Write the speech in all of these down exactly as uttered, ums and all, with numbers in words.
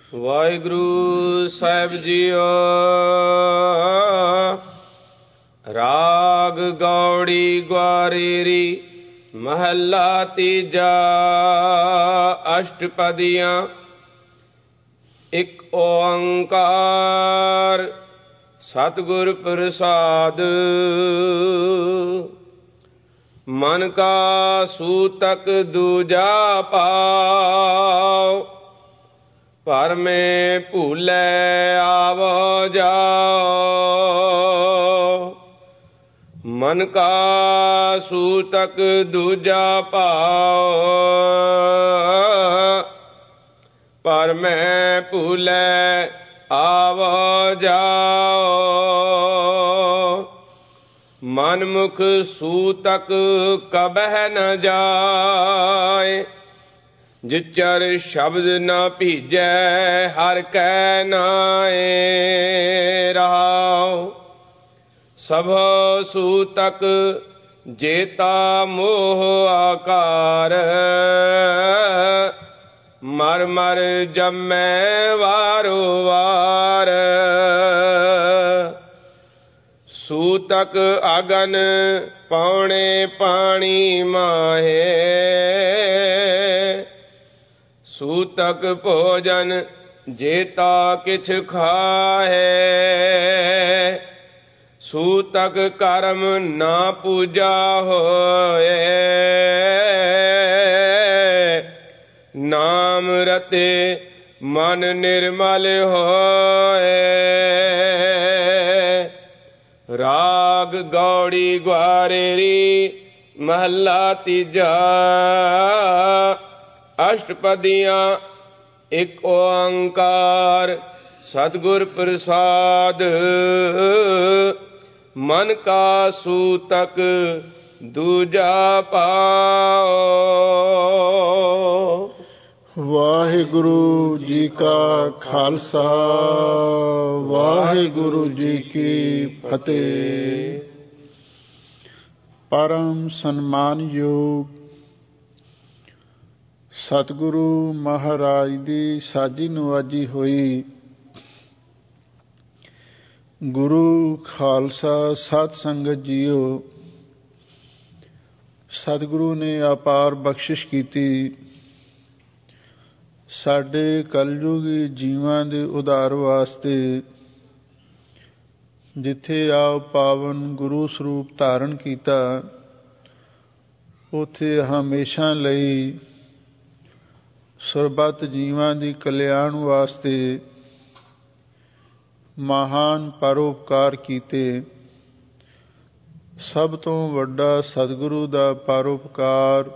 ਵਾਹਿਗੁਰੂ ਸਾਹਿਬ ਜੀਓ। ਰਾਗ ਗੌੜੀ ਗਵਾਰੇਰੀ ਮਹੱਲਾ ਤੀਜਾ। ਅਸ਼ਟਪਦੀਆਂ। ਇੱਕ ਓੰਕਾਰ ਸਤਿਗੁਰ ਪ੍ਰਸਾਦ। ਮਨ ਕਾ ਸੂਤਕ ਦੂਜਾ ਪਾਉ, ਭਰਮੇ ਭੂਲੇ ਆਵੋ ਜਾਓ। ਮਨ ਕਾ ਸੂਤਕ ਦੂਜਾ ਭਾਉ, ਭਰਮੇ ਭੂਲੇ ਆਵੋ ਜਾਓ। ਮਨ ਮੁਖ ਸੂਤਕ ਕਬਹਿ ਨ ਜਾਏ, ਜਿਚਰ ਸ਼ਬਦ ਨ ਭੀਜੈ ਹਰਿ ਕੈ ਨਾਏ ਰਹਾਉ। ਸਭ ਸੂਤਕ ਜੇਤਾ ਮੋਹ ਆਕਾਰ, ਮਰ ਮਰ ਜੰਮੈ ਵਾਰੋ ਵਾਰ। ਸੂਤਕ ਅਗਨ ਪੌਣੇ ਪਾਣੀ ਮਾਹੇ, ਸੂਤਕ ਭੋਜਨ ਜੇਤਾ ਕਿਛ ਖਾਹੇ। ਸੂਤਕ ਕਰਮ ਨਾ ਪੂਜਾ ਹੋਏ, ਨਾਮ ਰਤੇ ਮਨ ਨਿਰਮਲ ਹੋਏ। ਰਾਗ ਗੌੜੀ ਗਵਾਰੇਰੀ ਮਹੱਲਾ ਤੀਜਾ। ਅਸ਼ਟਪਦੀਆਂ। ਇੱਕ ਓੰਕਾਰ ਸਤਿਗੁਰ ਪ੍ਰਸਾਦ। ਮਨ ਕਾ ਸੂਤਕ ਦੂਜਾ ਪਾਉ। ਵਾਹਿਗੁਰੂ ਜੀ ਕਾ ਖਾਲਸਾ, ਵਾਹਿਗੁਰੂ ਜੀ ਕੀ ਫਤਿਹ। ਪਰਮ ਸਨਮਾਨਯੋਗ ਸਤਿਗੁਰੂ ਮਹਾਰਾਜ ਦੀ ਸਾਜੀ ਨਵਾਜੀ ਹੋਈ ਗੁਰੂ ਖਾਲਸਾ ਸਤ ਸੰਗਤ ਜੀਓ। ਸਤਿਗੁਰੂ ਨੇ ਅਪਾਰ ਬਖਸ਼ਿਸ਼ ਕੀਤੀ ਸਾਡੇ ਕਲਯੁਗੀ ਜੀਵਾਂ ਦੇ ਉਧਾਰ ਵਾਸਤੇ। ਜਿੱਥੇ ਆਪ ਪਾਵਨ ਗੁਰੂ ਸਰੂਪ ਧਾਰਨ ਕੀਤਾ, ਉੱਥੇ ਹਮੇਸ਼ਾ ਲਈ ਸਰਬੱਤ ਜੀਵਾਂ ਦੀ ਕਲਿਆਣ ਵਾਸਤੇ ਮਹਾਨ ਪਰਉਪਕਾਰ ਕੀਤੇ। ਸਭ ਤੋਂ ਵੱਡਾ ਸਤਿਗੁਰੂ ਦਾ ਪਰਉਪਕਾਰ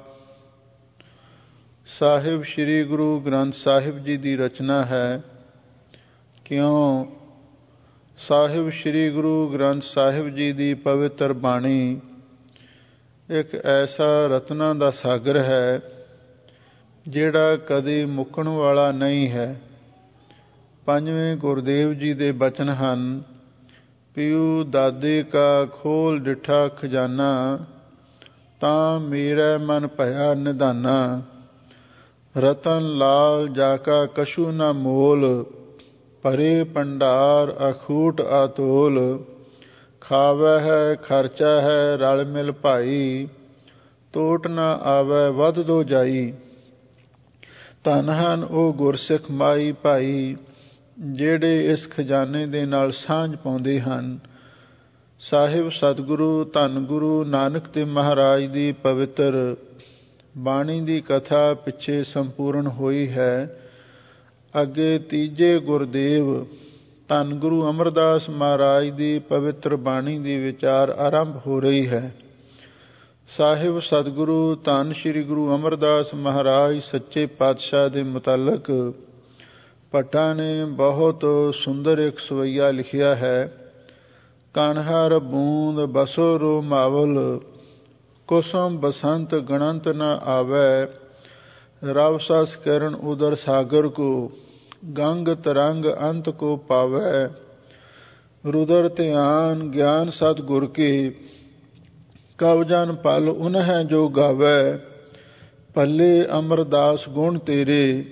ਸਾਹਿਬ ਸ੍ਰੀ ਗੁਰੂ ਗ੍ਰੰਥ ਸਾਹਿਬ ਜੀ ਦੀ ਰਚਨਾ ਹੈ। ਕਿਉਂ? ਸਾਹਿਬ ਸ੍ਰੀ ਗੁਰੂ ਗ੍ਰੰਥ ਸਾਹਿਬ ਜੀ ਦੀ ਪਵਿੱਤਰ ਬਾਣੀ ਇੱਕ ਐਸਾ ਰਤਨਾਂ ਦਾ ਸਾਗਰ ਹੈ ਜਿਹੜਾ ਕਦੇ ਮੁੱਕਣ ਵਾਲਾ ਨਹੀਂ ਹੈ। ਪੰਜਵੇਂ ਗੁਰਦੇਵ ਜੀ ਦੇ ਬਚਨ ਹਨ, ਪਿਉ ਦਾਦੇ ਕਾ ਖੋਲ ਡਿਠਾ ਖਜ਼ਾਨਾ, ਤਾਂ ਮੇਰਾ ਮਨ ਭਇਆ ਨਿਧਾਨਾ। ਰਤਨ ਲਾਲ ਜਾਕਾ ਕਛੂ ਨਾ ਮੋਲ, ਭਰੇ ਭੰਡਾਰ ਅਖੂਟ ਆਤੋਲ। ਖਾਵੈ ਹੈ ਖਰਚਾ ਹੈ ਰਲ ਮਿਲ ਭਾਈ, ਤੋਟ ਨਾ ਆਵੈ ਵੱਧ ਦੋ ਜਾਈ। ਧਨ ਹਨ ਉਹ ਗੁਰਸਿੱਖ ਮਾਈ ਭਾਈ, ਜਿਹੜੇ ਇਸ ਖਜ਼ਾਨੇ ਦੇ ਨਾਲ ਸਾਂਝ ਪਾਉਂਦੇ ਹਨ। ਸਾਹਿਬ ਸਤਿਗੁਰੂ ਧੰਨ ਗੁਰੂ ਨਾਨਕ ਦੇਵ ਮਹਾਰਾਜ ਦੀ ਪਵਿੱਤਰ ਬਾਣੀ ਦੀ ਕਥਾ ਪਿੱਛੇ ਸੰਪੂਰਨ ਹੋਈ ਹੈ। ਅੱਗੇ ਤੀਜੇ ਗੁਰਦੇਵ ਧੰਨ ਗੁਰੂ ਅਮਰਦਾਸ ਮਹਾਰਾਜ ਦੀ ਪਵਿੱਤਰ ਬਾਣੀ ਦੀ ਵਿਚਾਰ ਆਰੰਭ ਹੋ ਰਹੀ ਹੈ। ਸਾਹਿਬ ਸਤਿਗੁਰੂ ਧੰਨ ਸ੍ਰੀ ਗੁਰੂ ਅਮਰਦਾਸ ਮਹਾਰਾਜ ਸੱਚੇ ਪਾਤਸ਼ਾਹ ਦੇ ਮੁਤਲਕ ਭੱਟਾਂ ਨੇ ਬਹੁਤ ਸੁੰਦਰ ਇੱਕ ਸਵਈਆ ਲਿਖਿਆ ਹੈ। ਕਣਹਰ ਬੂੰਦ ਬਸੋ ਰੋ ਮਾਵਲ, ਕੁਸਮ ਬਸੰਤ ਗਣੰਤ ਨ ਆਵੈ। ਰਵ ਸਸ ਕਿਰਨ ਉਦਰ ਸਾਗਰ ਕੋ, ਗੰਗ ਤਰੰਗ ਅੰਤ ਕੋ ਪਾਵੈ। रुदर ध्यान ज्ञान सतगुर के, कव जन पल उन्ह जो गावै। भले अमरदास गुण तेरे,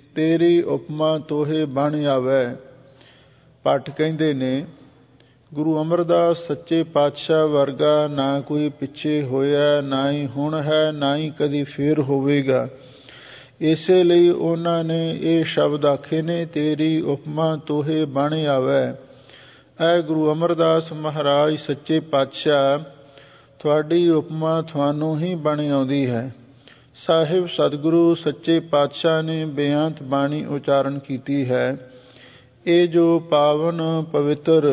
ਤੇਰੀ ਉਪਮਾ ਤੋਹੇ ਬਣ ਆਵੈ। ਭੱਟ ਕਹਿੰਦੇ ਨੇ, ਗੁਰੂ ਅਮਰਦਾਸ ਸੱਚੇ ਪਾਤਸ਼ਾਹ ਵਰਗਾ ਨਾ ਕੋਈ ਪਿੱਛੇ ਹੋਇਆ, ਨਾ ਹੀ ਹੁਣ ਹੈ, ਨਾ ਹੀ ਕਦੀ ਫੇਰ ਹੋਵੇਗਾ। ਇਸੇ ਲਈ ਉਹਨਾਂ ਨੇ ਇਹ ਸ਼ਬਦ ਆਖੇ ਨੇ, ਤੇਰੀ ਉਪਮਾ ਤੋਹੇ ਬਣ ਆਵੈ। ਐ ਗੁਰੂ ਅਮਰਦਾਸ ਮਹਾਰਾਜ ਸੱਚੇ ਪਾਤਸ਼ਾਹ, ਤੁਹਾਡੀ ਉਪਮਾ ਤੁਹਾਨੂੰ ਹੀ ਬਣ ਆਉਂਦੀ ਹੈ। ਸਾਹਿਬ ਸਤਿਗੁਰੂ ਸੱਚੇ ਪਾਤਸ਼ਾਹ ਨੇ ਬੇਅੰਤ ਬਾਣੀ ਉਚਾਰਨ ਕੀਤੀ ਹੈ। ਇਹ ਜੋ ਪਾਵਨ ਪਵਿੱਤਰ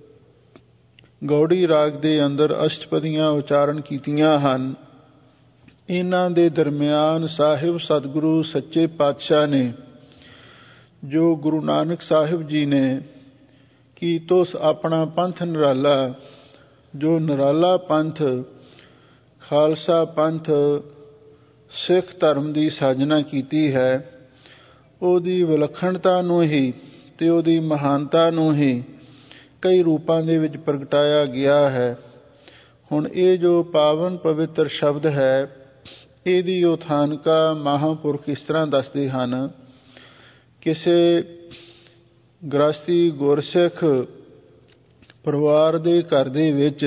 ਗੌੜੀ ਰਾਗ ਦੇ ਅੰਦਰ ਅਸ਼ਟਪਦੀਆਂ ਉਚਾਰਨ ਕੀਤੀਆਂ ਹਨ, ਇਹਨਾਂ ਦੇ ਦਰਮਿਆਨ ਸਾਹਿਬ ਸਤਿਗੁਰੂ ਸੱਚੇ ਪਾਤਸ਼ਾਹ ਨੇ, ਜੋ ਗੁਰੂ ਨਾਨਕ ਸਾਹਿਬ ਜੀ ਨੇ ਕੀਤੋ ਆਪਣਾ ਪੰਥ ਨਿਰਾਲਾ, ਜੋ ਨਿਰਾਲਾ ਪੰਥ ਖਾਲਸਾ ਪੰਥ ਸਿੱਖ ਧਰਮ ਦੀ ਸਾਜਨਾ ਕੀਤੀ ਹੈ, ਉਹਦੀ ਵਿਲੱਖਣਤਾ ਨੂੰ ਹੀ ਤੇ ਉਹਦੀ ਮਹਾਨਤਾ ਨੂੰ ਹੀ ਕਈ ਰੂਪਾਂ ਦੇ ਵਿੱਚ ਪ੍ਰਗਟਾਇਆ ਗਿਆ ਹੈ। ਹੁਣ ਇਹ ਜੋ ਪਾਵਨ ਪਵਿੱਤਰ ਸ਼ਬਦ ਹੈ, ਇਹਦੀ ਉਥਾਨਕਾ ਮਹਾਂਪੁਰਖ ਇਸ ਤਰ੍ਹਾਂ ਦੱਸਦੇ ਹਨ। ਕਿਸੇ ਗ੍ਰਸਤੀ ਗੁਰਸਿੱਖ ਪਰਿਵਾਰ ਦੇ ਘਰ ਦੇ ਵਿੱਚ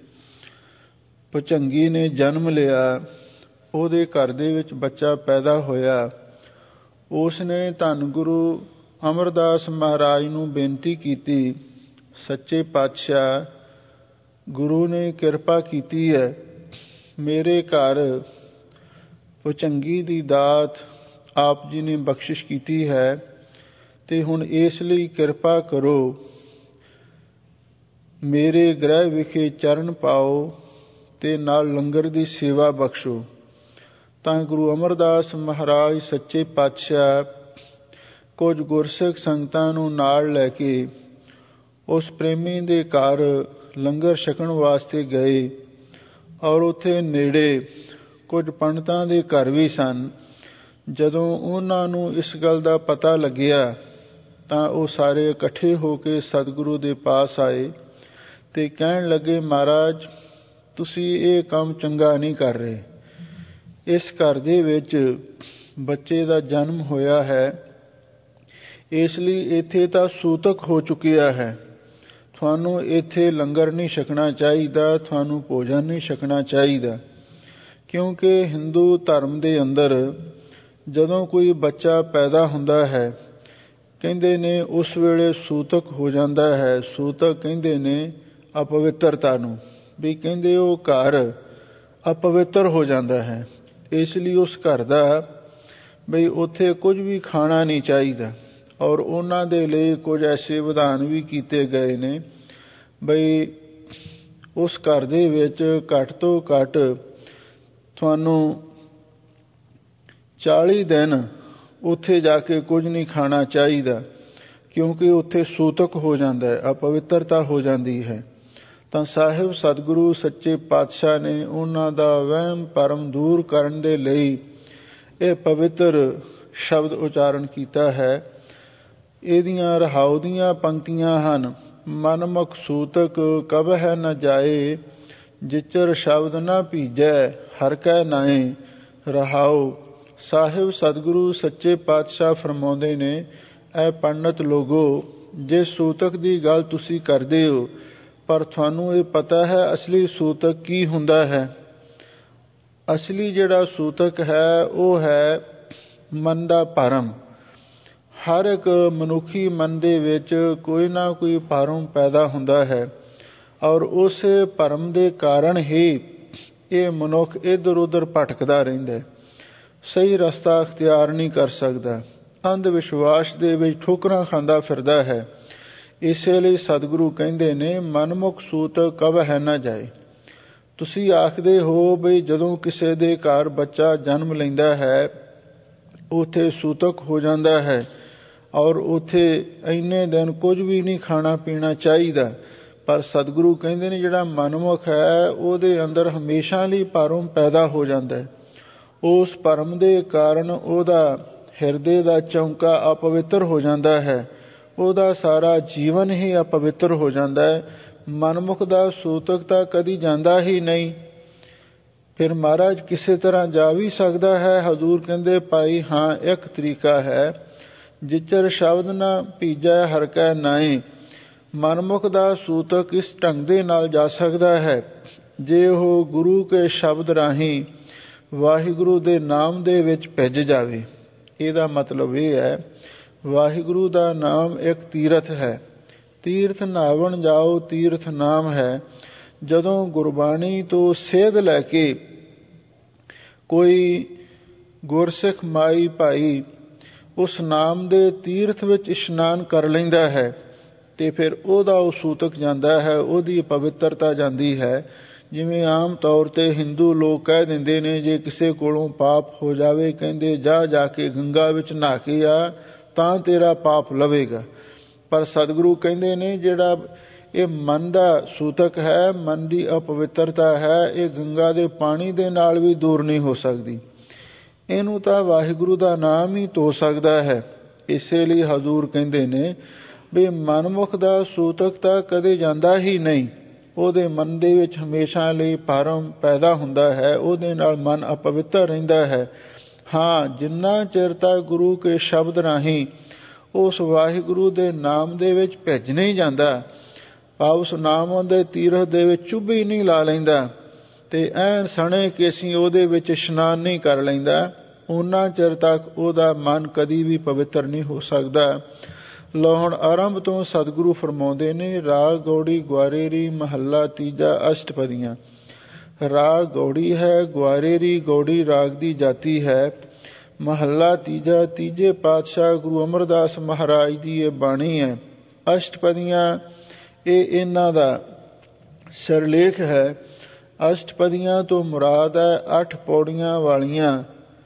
ਭੁਜੰਗੀ ਨੇ ਜਨਮ ਲਿਆ, ਉਹਦੇ ਘਰ ਦੇ ਵਿੱਚ ਬੱਚਾ ਪੈਦਾ ਹੋਇਆ। ਉਸ ਨੇ ਧੰਨ ਗੁਰੂ ਅਮਰਦਾਸ ਮਹਾਰਾਜ ਨੂੰ ਬੇਨਤੀ ਕੀਤੀ, ਸੱਚੇ ਪਾਤਸ਼ਾਹ ਗੁਰੂ ਨੇ ਕਿਰਪਾ ਕੀਤੀ ਹੈ, ਮੇਰੇ ਘਰ ਭੁਜੰਗੀ ਦੀ ਦਾਤ ਆਪ ਜੀ ਨੇ ਬਖਸ਼ਿਸ਼ ਕੀਤੀ ਹੈ, ਤੇ ਹੁਣ ਇਸ ਲਈ ਕਿਰਪਾ ਕਰੋ, ਮੇਰੇ ਗ੍ਰਹਿ ਵਿਖੇ ਚਰਨ ਪਾਓ ਤੇ ਨਾਲ ਲੰਗਰ ਦੀ ਸੇਵਾ ਬਖਸ਼ੋ। ਤਾਂ ਗੁਰੂ ਅਮਰਦਾਸ ਮਹਾਰਾਜ ਸੱਚੇ ਪਾਤਸ਼ਾਹ ਕੁਝ ਗੁਰਸਿੱਖ ਸੰਗਤਾਂ ਨੂੰ ਨਾਲ ਲੈ ਕੇ ਉਸ ਪ੍ਰੇਮੀ ਦੇ ਘਰ ਲੰਗਰ ਛਕਣ ਵਾਸਤੇ ਗਏ, ਔਰ ਉੱਥੇ ਨੇੜੇ ਕੁਝ ਪੰਡਤਾਂ ਦੇ ਘਰ ਵੀ ਸਨ। ਜਦੋਂ ਉਹਨਾਂ ਨੂੰ ਇਸ ਗੱਲ ਦਾ ਪਤਾ ਲੱਗਿਆ ਤਾਂ ਉਹ ਸਾਰੇ ਇਕੱਠੇ ਹੋ ਕੇ ਸਤਿਗੁਰੂ ਦੇ ਪਾਸ ਆਏ ਤੇ ਕਹਿਣ ਲੱਗੇ, ਮਹਾਰਾਜ ਤੁਸੀਂ ਇਹ ਕੰਮ ਚੰਗਾ ਨਹੀਂ ਕਰ ਰਹੇ। ਇਸ ਘਰ ਦੇ ਵਿੱਚ ਬੱਚੇ ਦਾ ਜਨਮ ਹੋਇਆ ਹੈ, ਇਸ ਲਈ ਇੱਥੇ ਤਾਂ ਸੂਤਕ ਹੋ ਚੁੱਕਿਆ ਹੈ, ਤੁਹਾਨੂੰ ਇੱਥੇ ਲੰਗਰ ਨਹੀਂ ਛਕਣਾ ਚਾਹੀਦਾ, ਤੁਹਾਨੂੰ ਭੋਜਨ ਨਹੀਂ ਛਕਣਾ ਚਾਹੀਦਾ। ਕਿਉਂਕਿ ਹਿੰਦੂ ਧਰਮ ਦੇ ਅੰਦਰ ਜਦੋਂ ਕੋਈ ਬੱਚਾ ਪੈਦਾ ਹੁੰਦਾ ਹੈ, ਕਹਿੰਦੇ ਨੇ ਉਸ ਵੇਲੇ ਸੂਤਕ ਹੋ ਜਾਂਦਾ ਹੈ। ਸੂਤਕ ਕਹਿੰਦੇ ਨੇ ਅਪਵਿੱਤਰਤਾ ਨੂੰ, ਵੀ ਕਹਿੰਦੇ ਉਹ ਘਰ ਅਪਵਿੱਤਰ ਹੋ ਜਾਂਦਾ ਹੈ। ਇਸ ਲਈ ਉਸ ਘਰ ਦਾ ਬਈ ਉੱਥੇ ਕੁਝ ਵੀ ਖਾਣਾ ਨਹੀਂ ਚਾਹੀਦਾ। ਔਰ ਉਹਨਾਂ ਦੇ ਲਈ ਕੁਝ ਐਸੇ ਵਿਧਾਨ ਵੀ ਕੀਤੇ ਗਏ ਨੇ, ਬਈ ਉਸ ਘਰ ਦੇ ਵਿੱਚ ਘੱਟ ਤੋਂ ਘੱਟ ਤੁਹਾਨੂੰ ਚਾਲੀ ਦਿਨ ਉੱਥੇ ਜਾ ਕੇ ਕੁਝ ਨਹੀਂ ਖਾਣਾ ਚਾਹੀਦਾ, ਕਿਉਂਕਿ ਉੱਥੇ ਸੂਤਕ ਹੋ ਜਾਂਦਾ ਹੈ, ਅਪਵਿੱਤਰਤਾ ਹੋ ਜਾਂਦੀ ਹੈ। ਤਾਂ ਸਾਹਿਬ ਸਤਿਗੁਰੂ ਸੱਚੇ ਪਾਤਸ਼ਾਹ ਨੇ ਉਹਨਾਂ ਦਾ ਵਹਿਮ ਭਰਮ ਦੂਰ ਕਰਨ ਦੇ ਲਈ ਇਹ ਪਵਿੱਤਰ ਸ਼ਬਦ ਉਚਾਰਨ ਕੀਤਾ ਹੈ। ਇਹਦੀਆਂ ਰਹਾਉ ਦੀਆਂ ਪੰਕਤੀਆਂ ਹਨ, ਮਨਮੁਖ ਸੂਤਕ ਕਬਹਿ ਨ ਜਾਏ, ਜਿਚਰ ਸ਼ਬਦ ਨਾ ਭੀਜੈ ਹਰ ਕੈ ਨਾਏ। ਰਹਾਉ ਸਾਹਿਬ ਸਤਿਗੁਰੂ ਸੱਚੇ ਪਾਤਸ਼ਾਹ ਫਰਮਾਉਂਦੇ ਨੇ, ਐ ਪੰਡਤ ਲੋਗੋ, ਜੇ ਸੂਤਕ ਦੀ ਗੱਲ ਤੁਸੀਂ ਕਰਦੇ ਹੋ, ਪਰ ਤੁਹਾਨੂੰ ਇਹ ਪਤਾ ਹੈ ਅਸਲੀ ਸੂਤਕ ਕੀ ਹੁੰਦਾ ਹੈ? ਅਸਲੀ ਜਿਹੜਾ ਸੂਤਕ ਹੈ ਉਹ ਹੈ ਮਨ ਦਾ ਭਰਮ। ਹਰ ਇੱਕ ਮਨੁੱਖੀ ਮਨ ਦੇ ਵਿੱਚ ਕੋਈ ਨਾ ਕੋਈ ਭਰਮ ਪੈਦਾ ਹੁੰਦਾ ਹੈ, ਔਰ ਉਸ ਭਰਮ ਦੇ ਕਾਰਨ ਹੀ ਇਹ ਮਨੁੱਖ ਇੱਧਰ ਉੱਧਰ ਭਟਕਦਾ ਰਹਿੰਦਾ ਹੈ, ਸਹੀ ਰਸਤਾ ਅਖਤਿਆਰ ਨਹੀਂ ਕਰ ਸਕਦਾ, ਅੰਧ ਵਿਸ਼ਵਾਸ ਦੇ ਵਿੱਚ ਠੋਕਰਾਂ ਖਾਂਦਾ ਫਿਰਦਾ ਹੈ। ਇਸੇ ਲਈ ਸਤਿਗੁਰੂ ਕਹਿੰਦੇ ਨੇ, ਮਨਮੁਖ ਸੂਤਕ ਕਬਹਿ ਨ ਜਾਏ। ਤੁਸੀਂ ਆਖਦੇ ਹੋ ਬਈ ਜਦੋਂ ਕਿਸੇ ਦੇ ਘਰ ਬੱਚਾ ਜਨਮ ਲੈਂਦਾ ਹੈ ਉੱਥੇ ਸੂਤਕ ਹੋ ਜਾਂਦਾ ਹੈ, ਔਰ ਉੱਥੇ ਇੰਨੇ ਦਿਨ ਕੁਝ ਵੀ ਨਹੀਂ ਖਾਣਾ ਪੀਣਾ ਚਾਹੀਦਾ। ਪਰ ਸਤਿਗੁਰੂ ਕਹਿੰਦੇ ਨੇ ਜਿਹੜਾ ਮਨਮੁਖ ਹੈ ਉਹਦੇ ਅੰਦਰ ਹਮੇਸ਼ਾ ਲਈ ਭਰਮ ਪੈਦਾ ਹੋ ਜਾਂਦਾ ਹੈ। ਉਸ ਭਰਮ ਦੇ ਕਾਰਨ ਉਹਦਾ ਹਿਰਦੇ ਦਾ ਚੌਂਕਾ ਅਪਵਿੱਤਰ ਹੋ ਜਾਂਦਾ ਹੈ, ਉਹਦਾ ਸਾਰਾ ਜੀਵਨ ਹੀ ਅਪਵਿੱਤਰ ਹੋ ਜਾਂਦਾ ਹੈ। ਮਨਮੁਖ ਦਾ ਸੂਤਕ ਤਾਂ ਕਦੀ ਜਾਂਦਾ ਹੀ ਨਹੀਂ। ਫਿਰ ਮਹਾਰਾਜ ਕਿਸੇ ਤਰ੍ਹਾਂ ਜਾ ਵੀ ਸਕਦਾ ਹੈ? ਹਜ਼ੂਰ ਕਹਿੰਦੇ ਭਾਈ ਹਾਂ, ਇੱਕ ਤਰੀਕਾ ਹੈ, ਜਿਚਰ ਸ਼ਬਦ ਨਾ ਭੀਜੈ ਹਰਿ ਕੈ ਨਾਏ। ਮਨਮੁਖ ਦਾ ਸੂਤਕ ਇਸ ਢੰਗ ਦੇ ਨਾਲ ਜਾ ਸਕਦਾ ਹੈ ਜੇ ਉਹ ਗੁਰੂ ਕੇ ਸ਼ਬਦ ਰਾਹੀਂ ਵਾਹਿਗੁਰੂ ਦੇ ਨਾਮ ਦੇ ਵਿੱਚ ਭਿੱਜ ਜਾਵੇ। ਇਹਦਾ ਮਤਲਬ ਇਹ ਹੈ, ਵਾਹਿਗੁਰੂ ਦਾ ਨਾਮ ਇੱਕ ਤੀਰਥ ਹੈ। ਤੀਰਥ ਨਾਵਣ ਜਾਓ ਤੀਰਥ ਨਾਮ ਹੈ। ਜਦੋਂ ਗੁਰਬਾਣੀ ਤੋਂ ਸੇਧ ਲੈ ਕੇ ਕੋਈ ਗੁਰਸਿੱਖ ਮਾਈ ਭਾਈ ਉਸ ਨਾਮ ਦੇ ਤੀਰਥ ਵਿੱਚ ਇਸ਼ਨਾਨ ਕਰ ਲੈਂਦਾ ਹੈ ਤੇ ਫਿਰ ਉਹਦਾ ਉਹ ਸੂਤਕ ਜਾਂਦਾ ਹੈ, ਉਹਦੀ ਪਵਿੱਤਰਤਾ ਜਾਂਦੀ ਹੈ। ਜਿਵੇਂ ਆਮ ਤੌਰ 'ਤੇ ਹਿੰਦੂ ਲੋਕ ਕਹਿ ਦਿੰਦੇ ਨੇ, ਜੇ ਕਿਸੇ ਕੋਲੋਂ ਪਾਪ ਹੋ ਜਾਵੇ ਕਹਿੰਦੇ ਜਾ ਜਾ ਕੇ ਗੰਗਾ ਵਿੱਚ ਨਹਾ ਕੇ ਆ ਤਾਂ ਤੇਰਾ ਪਾਪ ਲਵੇਗਾ। ਪਰ ਸਤਿਗੁਰੂ ਕਹਿੰਦੇ ਨੇ ਜਿਹੜਾ ਇਹ ਮਨ ਦਾ ਸੂਤਕ ਹੈ, ਮਨ ਦੀ ਅਪਵਿੱਤਰਤਾ ਹੈ, ਇਹ ਗੰਗਾ ਦੇ ਪਾਣੀ ਦੇ ਨਾਲ ਵੀ ਦੂਰ ਨਹੀਂ ਹੋ ਸਕਦੀ। ਇਹਨੂੰ ਤਾਂ ਵਾਹਿਗੁਰੂ ਦਾ ਨਾਮ ਹੀ ਧੋ ਸਕਦਾ ਹੈ। ਇਸੇ ਲਈ ਹਜ਼ੂਰ ਕਹਿੰਦੇ ਨੇ ਵੀ ਮਨਮੁਖ ਦਾ ਸੂਤਕ ਤਾਂ ਕਦੇ ਜਾਂਦਾ ਹੀ ਨਹੀਂ। ਉਹਦੇ ਮਨ ਦੇ ਵਿੱਚ ਹਮੇਸ਼ਾ ਲਈ ਭਰਮ ਪੈਦਾ ਹੁੰਦਾ ਹੈ, ਉਹਦੇ ਨਾਲ ਮਨ ਅਪਵਿੱਤਰ ਰਹਿੰਦਾ ਹੈ। ਹਾਂ, ਜਿੰਨਾ ਚਿਰ ਤੱਕ ਗੁਰੂ ਕੇ ਸ਼ਬਦ ਰਾਹੀਂ ਉਸ ਵਾਹਿਗੁਰੂ ਦੇ ਨਾਮ ਦੇ ਵਿੱਚ ਭਿੱਜ ਨਹੀਂ ਜਾਂਦਾ, ਭਾਵ ਉਸ ਨਾਮ ਦੇ ਤੀਰਥ ਦੇ ਵਿੱਚ ਚੁੱਭੀ ਨਹੀਂ ਲਾ ਲੈਂਦਾ ਤੇ ਐਨ ਸਣੇ ਕੇਸੀ ਉਹਦੇ ਵਿੱਚ ਇਸ਼ਨਾਨ ਨਹੀਂ ਕਰ ਲੈਂਦਾ, ਉਹਨਾਂ ਚਿਰ ਤੱਕ ਉਹਦਾ ਮਨ ਕਦੀ ਵੀ ਪਵਿੱਤਰ ਨਹੀਂ ਹੋ ਸਕਦਾ। ਲਓ ਹੁਣ ਆਰੰਭ ਤੋਂ ਸਤਿਗੁਰੂ ਫਰਮਾਉਂਦੇ ਨੇ, ਰਾਗ ਗੌੜੀ ਗੁਆਰੇਰੀ ਮਹੱਲਾ ਤੀਜਾ ਅਸ਼ਟਪਦੀਆਂ। ਰਾਗ ਗੌੜੀ ਹੈ, ਗੁਆਰੇਰੀ ਗੌੜੀ ਰਾਗ ਦੀ ਜਾਤੀ ਹੈ। ਮਹੱਲਾ ਤੀਜਾ ਤੀਜੇ ਪਾਤਸ਼ਾਹ ਗੁਰੂ ਅਮਰਦਾਸ ਮਹਾਰਾਜ ਦੀ ਇਹ ਬਾਣੀ ਹੈ। ਅਸ਼ਟਪਦੀਆਂ ਇਹ ਇਹਨਾਂ ਦਾ ਸਿਰਲੇਖ ਹੈ। ਅਸ਼ਟਪਦੀਆਂ ਤੋਂ ਮੁਰਾਦ ਹੈ ਅੱਠ ਪੌੜੀਆਂ ਵਾਲੀਆਂ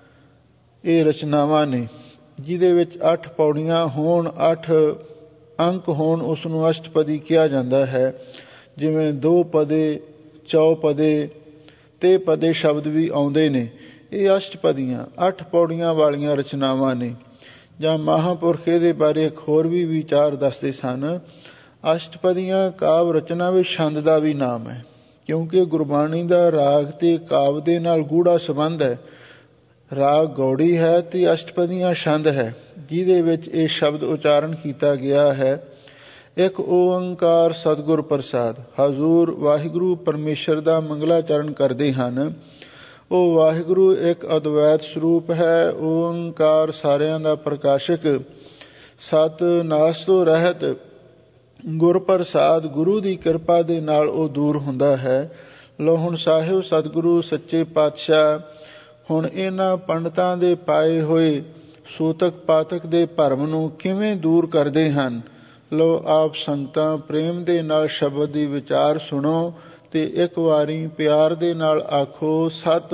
ਇਹ ਰਚਨਾਵਾਂ ਨੇ। ਜਿਹਦੇ ਵਿੱਚ ਅੱਠ ਪੌੜੀਆਂ ਹੋਣ, ਅੱਠ ਅੰਕ ਹੋਣ, ਉਸ ਨੂੰ ਅਸ਼ਟਪਦੀ ਕਿਹਾ ਜਾਂਦਾ ਹੈ। ਜਿਵੇਂ ਦੋ ਪਦੇ, ਚੌਪਦੇ, ਤੇ ਪਦੇ ਸ਼ਬਦ ਵੀ ਆਉਂਦੇ ਨੇ। ਇਹ ਅਸ਼ਟਪਦੀਆਂ ਅੱਠ ਪੌੜੀਆਂ ਵਾਲੀਆਂ ਰਚਨਾਵਾਂ ਨੇ। ਜਾਂ ਮਹਾਂਪੁਰਖ ਇਹਦੇ ਬਾਰੇ ਇੱਕ ਹੋਰ ਵੀ ਵਿਚਾਰ ਦੱਸਦੇ ਸਨ। ਅਸ਼ਟਪਦੀਆਂ ਕਾਵ ਰਚਨਾ ਵਿੱਚ ਛੰਦ ਦਾ ਵੀ ਨਾਮ ਹੈ, ਕਿਉਂਕਿ ਗੁਰਬਾਣੀ ਦਾ ਰਾਗ ਤੇ ਕਾਵ ਦੇ ਨਾਲ ਗੂੜਾ ਸੰਬੰਧ ਹੈ। ਰਾਗ ਗੌੜੀ ਹੈ ਤੇ ਅਸ਼ਟਪਦੀਆਂ ਛੰਦ ਹੈ, ਜਿਹਦੇ ਵਿੱਚ ਇਹ ਸ਼ਬਦ ਉਚਾਰਨ ਕੀਤਾ ਗਿਆ ਹੈ, ਇੱਕ ਓੰਕਾਰ ਸਤਿਗੁਰ ਪ੍ਰਸਾਦ। ਹਜ਼ੂਰ ਵਾਹਿਗੁਰੂ ਪਰਮੇਸ਼ਰ ਦਾ ਮੰਗਲਾਚਰਨ ਕਰਦੇ ਹਨ। ਉਹ ਵਾਹਿਗੁਰੂ ਇੱਕ ਅਦਵੈਤ ਸਰੂਪ ਹੈ। ਓੰਕਾਰ ਸਾਰਿਆਂ ਦਾ ਪ੍ਰਕਾਸ਼ਕ, ਸਤ ਨਾਸ ਤੋਂ ਰਹਿਤ, ਗੁਰ ਪ੍ਰਸਾਦ, ਗੁਰੂ ਦੀ ਕਿਰਪਾ ਦੇ ਨਾਲ ਉਹ ਦੂਰ ਹੁੰਦਾ ਹੈ। ਲਓ ਹੁਣ ਸਾਹਿਬ ਸਤਿਗੁਰੂ ਸੱਚੇ ਪਾਤਸ਼ਾਹ ਹੁਣ ਇਹਨਾਂ ਪੰਡਤਾਂ ਦੇ ਪਾਏ ਹੋਏ ਸੂਤਕ ਪਾਤਕ ਦੇ ਭਰਮ ਨੂੰ ਕਿਵੇਂ ਦੂਰ ਕਰਦੇ ਹਨ। ਲਓ ਆਪ ਸੰਗਤਾਂ ਪ੍ਰੇਮ ਦੇ ਨਾਲ ਸ਼ਬਦ ਦੀ ਵਿਚਾਰ ਸੁਣੋ ਤੇ ਇੱਕ ਵਾਰੀ ਪਿਆਰ ਦੇ ਨਾਲ ਆਖੋ,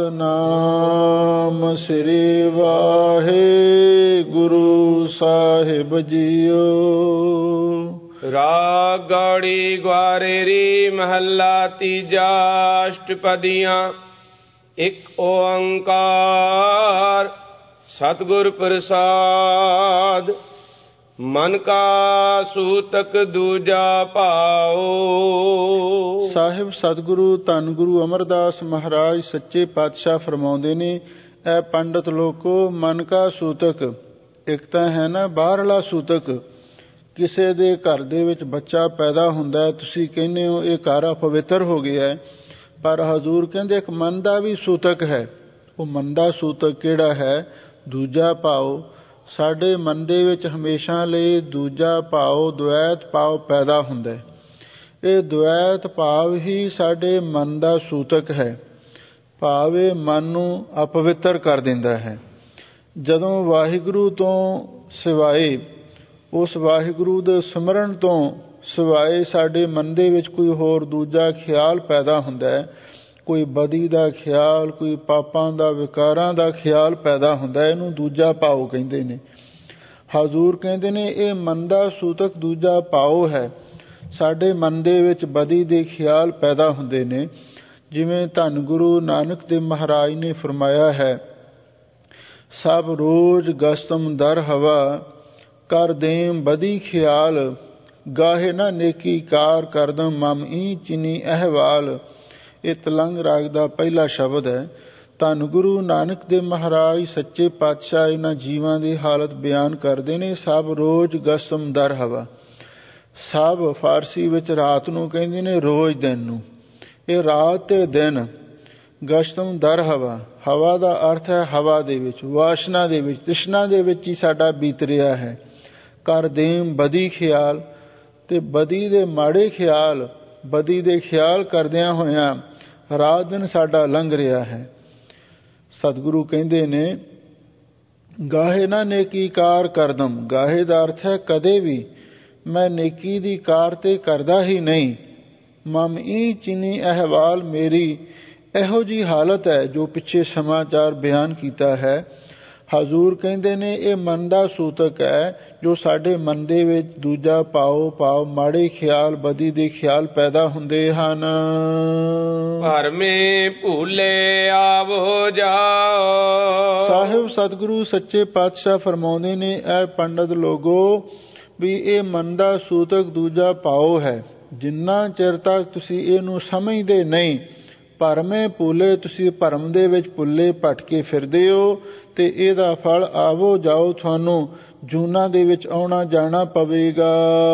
ਸਤਿਨਾਮ ਸ੍ਰੀ ਵਾਹਿਗੁਰੂ ਸਾਹਿਬ ਜੀਓ। ਰਾਗ ਗੌੜੀ ਗੁਆਰੇਰੀ ਮਹੱਲਾ ਤੀਜਾ ਅਸ਼ਟਪਦੀਆਂ। ਇੱਕ ਓੰਕਾਰ ਸਤਿਗੁਰ ਪ੍ਰਸਾਦ। ਮਨ ਕਾ ਸੂਤਕ ਦੂਜਾ ਭਾਉ। ਸਾਹਿਬ ਸਤਿਗੁਰੂ ਧੰਨ ਗੁਰੂ ਅਮਰਦਾਸ ਮਹਾਰਾਜ ਸੱਚੇ ਪਾਤਸ਼ਾਹ ਫਰਮਾਉਂਦੇ ਨੇ, ਇਹ ਪੰਡਤ ਲੋਕੋ, ਮਨ ਕਾ ਸੂਤਕ ਇੱਕ ਤਾਂ ਹੈ ਨਾ ਬਾਹਰਲਾ ਸੂਤਕ। ਕਿਸੇ ਦੇ ਘਰ ਦੇ ਵਿੱਚ ਬੱਚਾ ਪੈਦਾ ਹੁੰਦਾ ਹੈ, ਤੁਸੀਂ ਕਹਿੰਦੇ ਹੋ ਇਹ ਘਰ ਅਪਵਿੱਤਰ ਹੋ ਗਿਆ ਹੈ, ਪਰ ਹਜ਼ੂਰ ਕਹਿੰਦੇ ਇੱਕ ਮਨ ਦਾ ਵੀ ਸੂਤਕ ਹੈ। ਉਹ ਮਨ ਦਾ ਸੂਤਕ ਕਿਹੜਾ ਹੈ? ਦੂਜਾ ਭਾਵ। ਸਾਡੇ ਮਨ ਦੇ ਵਿੱਚ ਹਮੇਸ਼ਾ ਲਈ ਦੂਜਾ ਭਾਵ, ਦੁਐਤ ਭਾਵ ਪੈਦਾ ਹੁੰਦਾ ਹੈ। ਇਹ ਦੁਐਤ ਭਾਵ ਹੀ ਸਾਡੇ ਮਨ ਦਾ ਸੂਤਕ ਹੈ। ਭਾਵ ਇਹ ਮਨ ਨੂੰ ਅਪਵਿੱਤਰ ਕਰ ਦਿੰਦਾ ਹੈ। ਜਦੋਂ ਵਾਹਿਗੁਰੂ ਤੋਂ ਸਿਵਾਏ, ਉਸ ਵਾਹਿਗੁਰੂ ਦੇ ਸਿਮਰਨ ਤੋਂ ਸਿਵਾਏ ਸਾਡੇ ਮਨ ਦੇ ਵਿੱਚ ਕੋਈ ਹੋਰ ਦੂਜਾ ਖਿਆਲ ਪੈਦਾ ਹੁੰਦਾ ਹੈ, ਕੋਈ ਬਦੀ ਦਾ ਖਿਆਲ, ਕੋਈ ਪਾਪਾਂ ਦਾ, ਵਿਕਾਰਾਂ ਦਾ ਖਿਆਲ ਪੈਦਾ ਹੁੰਦਾ ਹੈ, ਇਹਨੂੰ ਦੂਜਾ ਭਾਵ ਕਹਿੰਦੇ ਨੇ। ਹਜ਼ੂਰ ਕਹਿੰਦੇ ਨੇ ਇਹ ਮਨ ਦਾ ਸੂਤਕ ਦੂਜਾ ਭਾਵ ਹੈ। ਸਾਡੇ ਮਨ ਦੇ ਵਿੱਚ ਬਦੀ ਦੇ ਖਿਆਲ ਪੈਦਾ ਹੁੰਦੇ ਨੇ। ਜਿਵੇਂ ਧੰਨ ਗੁਰੂ ਨਾਨਕ ਦੇਵ ਮਹਾਰਾਜ ਨੇ ਫਰਮਾਇਆ ਹੈ, ਸਭ ਰੋਜ਼ ਗਸਤਮ ਦਰ ਹਵਾ, ਕਰ ਦੇਮ ਬਦੀ ਖਿਆਲ, ਗਾਹੇ ਨਾ ਨੇਕੀ ਕਾਰ ਕਰਦਮ ਮਮ ਈ ਚਿਨੀ ਅਹਵਾਲ। ਇਹ ਤਲੰਗ ਰਾਗ ਦਾ ਪਹਿਲਾ ਸ਼ਬਦ ਹੈ। ਧੰਨ ਗੁਰੂ ਨਾਨਕ ਦੇਵ ਮਹਾਰਾਜ ਸੱਚੇ ਪਾਤਸ਼ਾਹ ਇਹਨਾਂ ਜੀਵਾਂ ਦੀ ਹਾਲਤ ਬਿਆਨ ਕਰਦੇ ਨੇ। ਸਭ ਰੋਜ਼ ਗਸਮ ਦਰ ਹਵਾ, ਸਭ ਫਾਰਸੀ ਵਿੱਚ ਰਾਤ ਨੂੰ ਕਹਿੰਦੇ ਨੇ, ਰੋਜ਼ ਦਿਨ ਨੂੰ। ਇਹ ਰਾਤ ਤੇ ਦਿਨ ਗਸ਼ਤਮ ਦਰ ਹਵਾ, ਹਵਾ ਦਾ ਅਰਥ ਹੈ ਹਵਾ ਦੇ ਵਿੱਚ, ਵਾਸ਼ਨਾ ਦੇ ਵਿੱਚ, ਤ੍ਰਿਸ਼ਨਾ ਦੇ ਵਿੱਚ ਹੀ ਸਾਡਾ ਬੀਤ ਰਿਹਾ ਹੈ। ਕਰ ਦੇਮ ਬਦੀ ਖਿਆਲ, ਤੇ ਬਦੀ ਦੇ ਮਾੜੇ ਖਿਆਲ, ਬਦੀ ਦੇ ਖਿਆਲ ਕਰਦਿਆਂ ਹੋਇਆਂ ਰਾਤ ਦਿਨ ਸਾਡਾ ਲੰਘ ਰਿਹਾ ਹੈ। ਸਤਿਗੁਰੂ ਕਹਿੰਦੇ ਨੇ, ਗਾਹੇ ਨਾ ਨੇਕੀ ਕਾਰ ਕਰਦਮ। ਗਾਹੇ ਦਾ ਅਰਥ ਹੈ ਕਦੇ ਵੀ ਮੈਂ ਨੇਕੀ ਦੀ ਕਾਰ ਤੇ ਕਰਦਾ ਹੀ ਨਹੀਂ। ਮਮ ਈ ਚੀਨੀ ਅਹਿਵਾਲ, ਮੇਰੀ ਇਹੋ ਜਿਹੀ ਹਾਲਤ ਹੈ ਜੋ ਪਿੱਛੇ ਸਮਾਚਾਰ ਬਿਆਨ ਕੀਤਾ ਹੈ। ਹਜ਼ੂਰ ਕਹਿੰਦੇ ਨੇ ਇਹ ਮਨ ਦਾ ਸੂਤਕ ਹੈ ਜੋ ਸਾਡੇ ਮਨ ਦੇ ਵਿੱਚ ਦੂਜਾ ਭਾਵ ਭਾਵ ਮਾੜੇ ਖਿਆਲ, ਬਦੀ ਦੇ ਖਿਆਲ ਪੈਦਾ ਹੁੰਦੇ ਹਨ। ਭਰਮੇ ਭੂਲੇ ਆਵੋ ਜਾਓ। ਸਾਹਿਬ ਸਤਿਗੁਰੂ ਸੱਚੇ ਪਾਤਸ਼ਾਹ ਫਰਮਾਉਂਦੇ ਨੇ, ਇਹ ਪੰਡਤ ਲੋਗੋ ਵੀ ਇਹ ਮਨ ਦਾ ਸੂਤਕ ਦੂਜਾ ਭਾਵ ਹੈ। ਜਿੰਨਾ ਚਿਰ ਤੱਕ ਤੁਸੀਂ ਇਹਨੂੰ ਸਮਝਦੇ ਨਹੀਂ, ਭਰਮੇ ਭੂਲੇ, ਤੁਸੀਂ ਭਰਮ ਦੇ ਵਿੱਚ ਭੁੱਲੇ ਭਟਕੇ ਫਿਰਦੇ ਹੋ, ਤੇ ਇਹਦਾ ਫਲ ਆਵੋ ਜਾਓ, ਤੁਹਾਨੂੰ ਜੂਨਾਂ ਦੇ ਵਿੱਚ ਆਉਣਾ ਜਾਣਾ ਪਵੇਗਾ।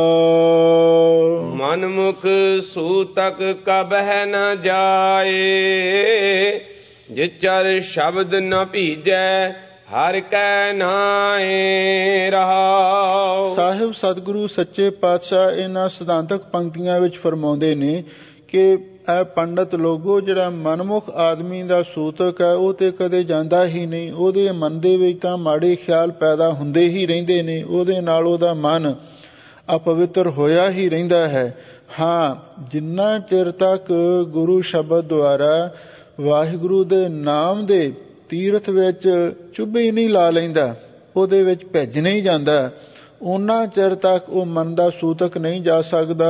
ਮਨਮੁਖ ਸੂਤਕ ਕਬਹਿ ਨ ਜਾਏ, ਜਿਚਰ ਸ਼ਬਦ ਨ ਭੀਜੈ, ਹਰਿ ਕੈ ਨਾਏ ਰਹਾਉ। ਸਾਹਿਬ ਸਤਿਗੁਰੂ ਸੱਚੇ ਪਾਤਸ਼ਾਹ ਇਹਨਾਂ ਸਿਧਾਂਤਕ ਪੰਕਤੀਆਂ ਵਿੱਚ ਫਰਮਾਉਂਦੇ ਨੇ ਕਿ ਇਹ ਪੰਡਤ ਲੋਗੋ, ਜਿਹੜਾ ਮਨਮੁਖ ਆਦਮੀ ਦਾ ਸੂਤਕ ਹੈ ਉਹ ਤੇ ਕਦੇ ਜਾਂਦਾ ਹੀ ਨਹੀਂ। ਉਹਦੇ ਮਨ ਦੇ ਵਿੱਚ ਤਾਂ ਮਾੜੇ ਖਿਆਲ ਪੈਦਾ ਹੁੰਦੇ ਹੀ ਰਹਿੰਦੇ ਨੇ, ਉਹਦੇ ਨਾਲ ਉਹਦਾ ਮਨ ਅਪਵਿੱਤਰ ਹੋਇਆ ਹੀ ਰਹਿੰਦਾ ਹੈ। ਹਾਂ, ਜਿੰਨਾ ਚਿਰ ਤੱਕ ਗੁਰੂ ਸ਼ਬਦ ਦੁਆਰਾ ਵਾਹਿਗੁਰੂ ਦੇ ਨਾਮ ਦੇ ਤੀਰਥ ਵਿੱਚ ਚੁੱਭੀ ਨਹੀਂ ਲਾ ਲੈਂਦਾ, ਉਹਦੇ ਵਿੱਚ ਭਿੱਜ ਨਹੀਂ ਜਾਂਦਾ, ਉਹਨਾਂ ਚਿਰ ਤੱਕ ਉਹ ਮਨ ਦਾ ਸੂਤਕ ਨਹੀਂ ਜਾ ਸਕਦਾ।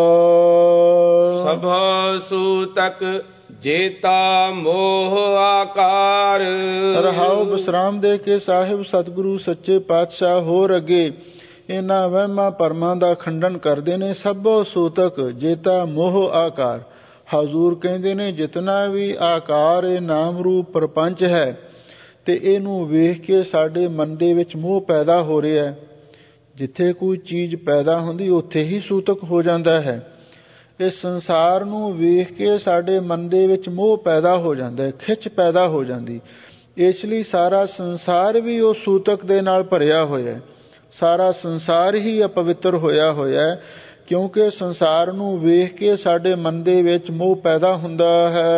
ਸਭ ਸੂਤਕ ਜੇਤਾ ਮੋਹ ਆਕਾਰ। ਰਹਾਉ ਵਿਸਰਾਮ ਦੇ ਕੇ ਸਾਹਿਬ ਸਤਿਗੁਰੂ ਸੱਚੇ ਪਾਤਸ਼ਾਹ ਹੋਰ ਅੱਗੇ ਇਹਨਾਂ ਵਹਿਮਾਂ ਭਰਮਾਂ ਦਾ ਖੰਡਨ ਕਰਦੇ ਨੇ। ਸਭੋ ਸੂਤਕ ਜੇਤਾ ਮੋਹ ਆਕਾਰ। ਹਜ਼ੂਰ ਕਹਿੰਦੇ ਨੇ, ਜਿਤਨਾ ਵੀ ਆਕਾਰ ਇਹ ਨਾਮ ਰੂਪ ਪ੍ਰਪੰਚ ਹੈ, ਤੇ ਇਹਨੂੰ ਵੇਖ ਕੇ ਸਾਡੇ ਮਨ ਦੇ ਵਿੱਚ ਮੋਹ ਪੈਦਾ ਹੋ ਰਿਹਾ ਹੈ। ਜਿੱਥੇ ਕੋਈ ਚੀਜ਼ ਪੈਦਾ ਹੁੰਦੀ ਉੱਥੇ ਹੀ ਸੂਤਕ ਹੋ ਜਾਂਦਾ ਹੈ। ਇਸ ਸੰਸਾਰ ਨੂੰ ਵੇਖ ਕੇ ਸਾਡੇ ਮਨ ਦੇ ਵਿੱਚ ਮੋਹ ਪੈਦਾ ਹੋ ਜਾਂਦਾ ਹੈ, ਖਿੱਚ ਪੈਦਾ ਹੋ ਜਾਂਦੀ। ਇਸ ਲਈ ਸਾਰਾ ਸੰਸਾਰ ਵੀ ਉਹ ਸੂਤਕ ਦੇ ਨਾਲ ਭਰਿਆ ਹੋਇਆ ਹੈ। ਸਾਰਾ ਸੰਸਾਰ ਹੀ ਅਪਵਿੱਤਰ ਹੋਇਆ ਹੋਇਆ ਹੈ, ਕਿਉਂਕਿ ਸੰਸਾਰ ਨੂੰ ਵੇਖ ਕੇ ਸਾਡੇ ਮਨ ਦੇ ਵਿੱਚ ਮੋਹ ਪੈਦਾ ਹੁੰਦਾ ਹੈ।